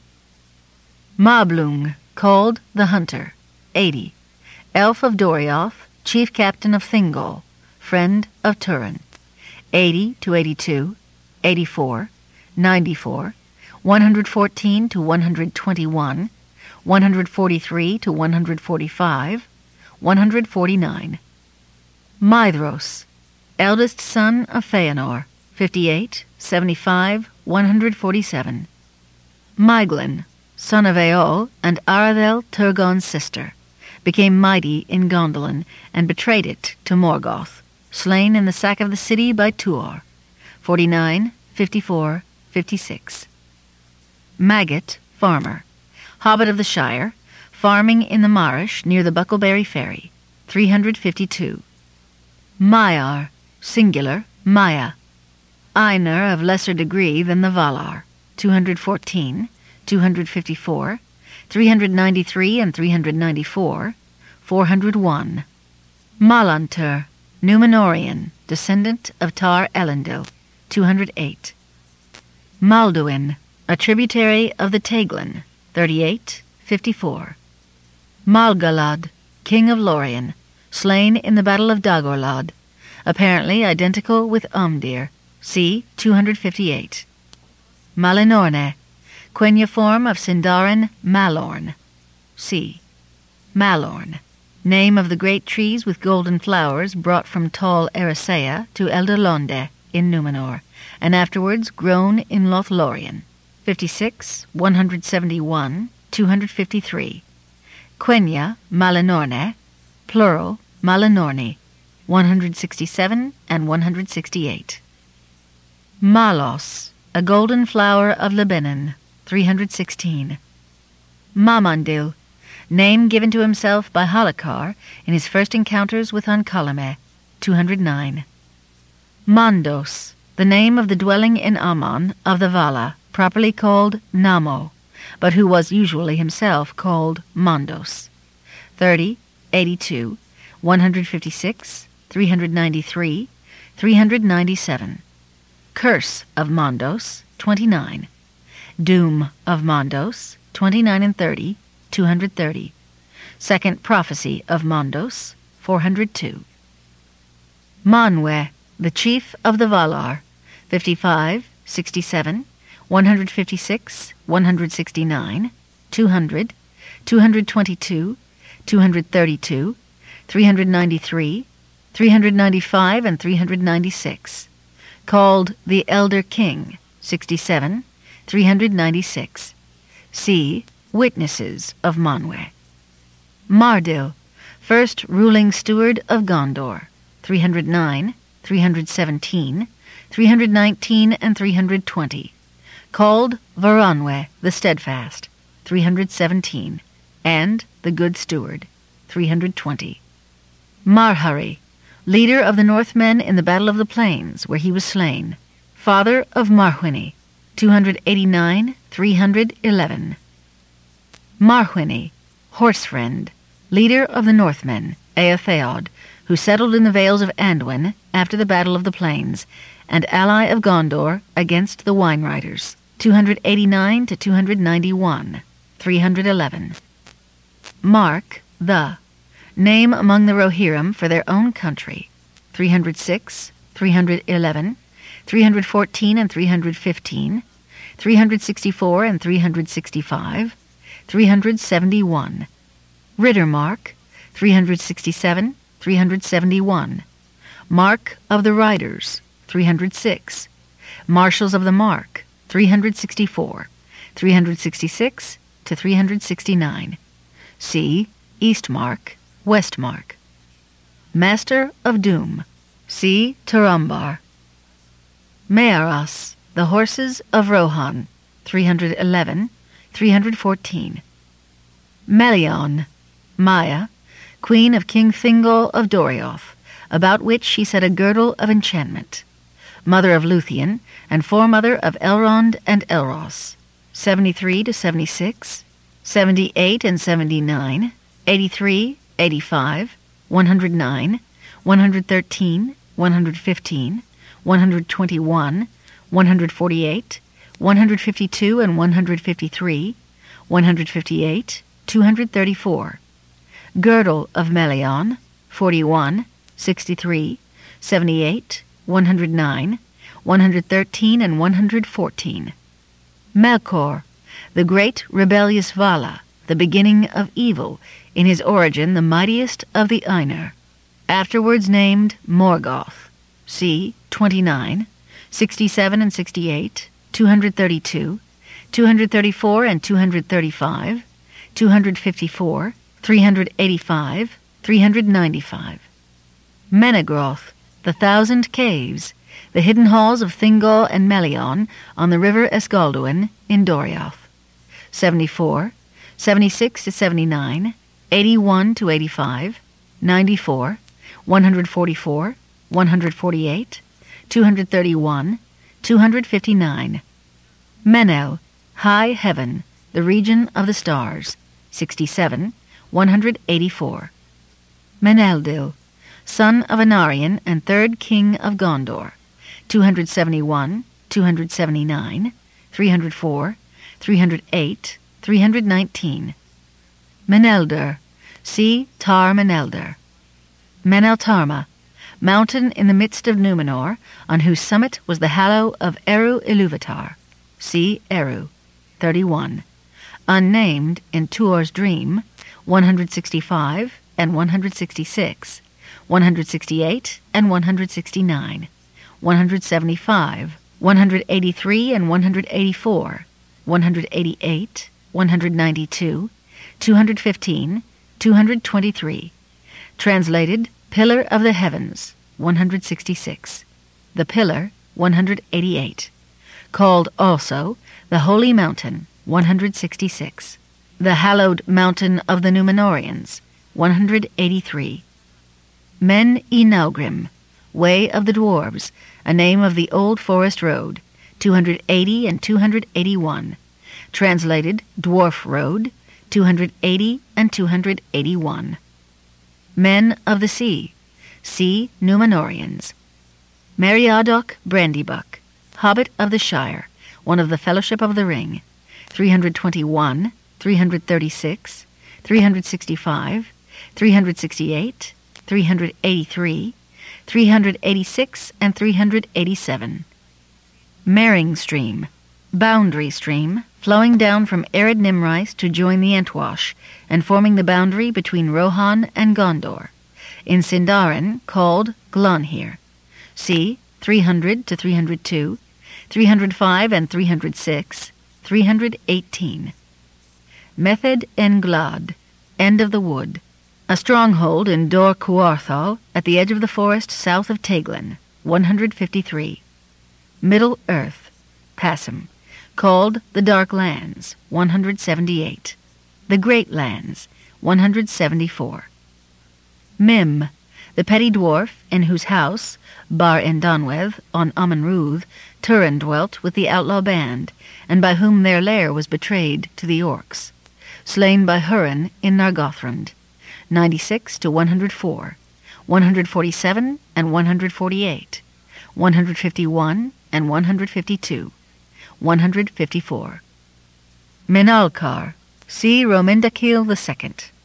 Mablung, called the Hunter, eighty. Elf of Dorioth, chief captain of Thingol, friend of Turin, eighty to eighty-two, eighty-four, ninety-four, one hundred fourteen to one hundred twenty-one, one hundred forty-three to one hundred forty-five, one hundred forty-nine. Mithros, eldest son of Feanor, fifty-eight, seventy-five, one hundred forty-seven. Myglin, son of Eol and Arathel Turgon's sister, became mighty in Gondolin and betrayed it to Morgoth, slain in the sack of the city by Tuor, forty-nine, fifty-four, fifty-six. Maggot, farmer, hobbit of the Shire, farming in the Marish near the Buckleberry Ferry, three hundred fifty-two. Maiar, singular, Maya, Einar of lesser degree than the Valar, two hundred fourteen, two hundred fifty-four, three hundred ninety-three and three hundred ninety-four, four hundred one. Malantur, Numenorian, descendant of Tar Elendil, two hundred eight. Malduin, a tributary of the Teglin, thirty-eight, fifty-four. Malgalad, king of Lorien, slain in the Battle of Dagorlad, apparently identical with Umdir, c. two hundred fifty-eight. Malinorne, Quenya form of Sindarin Malorn, c. Malorn, name of the great trees with golden flowers brought from tall Eressëa to Eldorlonde in Numenor, and afterwards grown in Lothlorien, fifty-six, one hundred seventy-one, two hundred fifty-three. Quenya Malinorne, plural Malinorni, one hundred sixty-seven and one hundred sixty-eight. Malos, a golden flower of Lebanon, three hundred sixteen. Mamandil, name given to himself by Halakar in his first encounters with Ankhalame, two hundred nine. Mandos, the name of the dwelling in Aman of the Vala, properly called Namo, but who was usually himself called Mandos, thirty, eighty-two, one hundred fifty-six, three hundred ninety-three, three hundred ninety-seven. Curse of Mandos, twenty-nine. Doom of Mandos, twenty-nine and thirty, two hundred thirty. Second Prophecy of Mondos, four hundred two. Manwe, the chief of the Valar, fifty-five, sixty-seven, one hundred fifty-six, one hundred sixty-nine, two hundred, two hundred twenty-two, two hundred thirty-two, three hundred ninety-three, three hundred ninety-five, and three hundred ninety-six. Called the Elder King, sixty-seven, three hundred ninety-six. See Witnesses of Manwe. Mardil, first ruling steward of Gondor, three hundred nine, three hundred seventeen, three hundred nineteen, and three hundred twenty. Called Varanwe the Steadfast, three hundred seventeen, and the Good Steward, three hundred twenty. Marhari, leader of the Northmen in the Battle of the Plains, where he was slain, father of Marhwini, two hundred eighty-nine, three hundred eleven. Marhwini, horse-friend, leader of the Northmen, Eotheod, who settled in the Vales of Anduin after the Battle of the Plains, and ally of Gondor against the Wine Riders, two hundred eighty-nine to two hundred ninety-one, three hundred eleven. Mark, the, name among the Rohirrim for their own country, three hundred six, three hundred eleven, three hundred fourteen and three hundred fifteen, three hundred sixty-four and three hundred sixty-five, three hundred seventy-one. Riddermark, three hundred sixty-seven, three hundred seventy-one. Mark of the Riders, three hundred six. Marshals of the Mark, three hundred sixty-four, three hundred sixty-six to three hundred sixty-nine. See Eastmark, Westmark. Master of Doom, see Turambar. Mearas, the horses of Rohan, three hundred eleven, three hundred fourteen. Melion, Maya, queen of King Thingol of Dorioth, about which she set a girdle of enchantment. Mother of Luthien, and foremother of Elrond and Elros, seventy-three to seventy-six, seventy-eight and seventy-nine, eighty-three, eighty-five, one hundred nine, one hundred thirteen, one hundred fifteen, one hundred twenty-one, one hundred forty-eight, one hundred fifty-two and one hundred fifty-three, one hundred fifty-eight, two hundred thirty-four. Girdle of Melion, forty-one, sixty-three, seventy-eight, one hundred nine, one hundred thirteen and one hundred fourteen. Melkor, the great rebellious Vala, the beginning of evil, in his origin the mightiest of the Ainur, afterwards named Morgoth. See twenty-nine, sixty-seven and sixty-eight, two hundred thirty-two, two hundred thirty-four and two hundred thirty-five, two hundred fifty-four, three hundred eighty-five, three hundred ninety-five. Menegroth, the Thousand Caves, the hidden halls of Thingol and Melion on the river Escalduin in Dorioth. seventy-four, seventy-six to seventy-nine, eighty-one to eighty-five, ninety-four, one hundred forty-four, one hundred forty-eight, two hundred thirty-one, two hundred fifty-nine. Menel, high heaven, the region of the stars, sixty-seven, one hundred eighty-four. Meneldil, son of Anarion and third king of Gondor, two hundred seventy-one, two hundred seventy-nine, three hundred four, three hundred eight, three hundred nineteen. Menelder, see Tar Menelder. Meneltarma, mountain in the midst of Numenor, on whose summit was the hallow of Eru Iluvatar. See Eru, thirty-one. Unnamed in Tuor's Dream, one hundred sixty-five and one hundred sixty-six, one hundred sixty-eight and one hundred sixty-nine, one hundred seventy-five, one hundred eighty-three and one hundred eighty-four, one hundred eighty-eight, one hundred ninety-two, two hundred fifteen, two hundred twenty-three. Translated, Pillar of the Heavens, one hundred sixty-six. The Pillar, one hundred eighty-eight. Called also the Holy Mountain, one hundred sixty-six. The Hallowed Mountain of the Númenóreans, one hundred eighty-three. Men y Naugrim, Way of the Dwarves, a name of the Old Forest Road, two hundred eighty and two hundred eighty-one. Translated, Dwarf Road, two hundred eighty and two hundred eighty-one. Men of the Sea, See Númenóreans. Meriadoc Brandybuck, Hobbit of the Shire, one of the Fellowship of the Ring, three hundred twenty-one, three hundred thirty-six, three hundred sixty-five, three hundred sixty-eight, three hundred eighty-three, three hundred eighty-six, and three hundred eighty-seven. Mering Stream, boundary stream, flowing down from arid Nimrice to join the Entwash, and forming the boundary between Rohan and Gondor. In Sindarin, called Glonhir. See three hundred to three hundred two, three hundred five and three hundred six, three hundred eighteen. Method Englad, end of the wood. A stronghold in Dor Cuarthal, at the edge of the forest south of Teglin, one hundred fifty-three. Middle Earth, Passum, called the Dark Lands, one hundred seventy-eight. The Great Lands, one hundred seventy-four. Mim, the petty dwarf in whose house, Bar Endanwedd, on Amanruth, Turin dwelt with the outlaw band, and by whom their lair was betrayed to the orcs. Slain by Hurin in Nargothrond, ninety-six to one hundred four, one hundred forty-seven and one hundred forty-eight, one hundred fifty-one and one hundred fifty-two, one hundred fifty-four. Minalcar, see Romindakil the Second.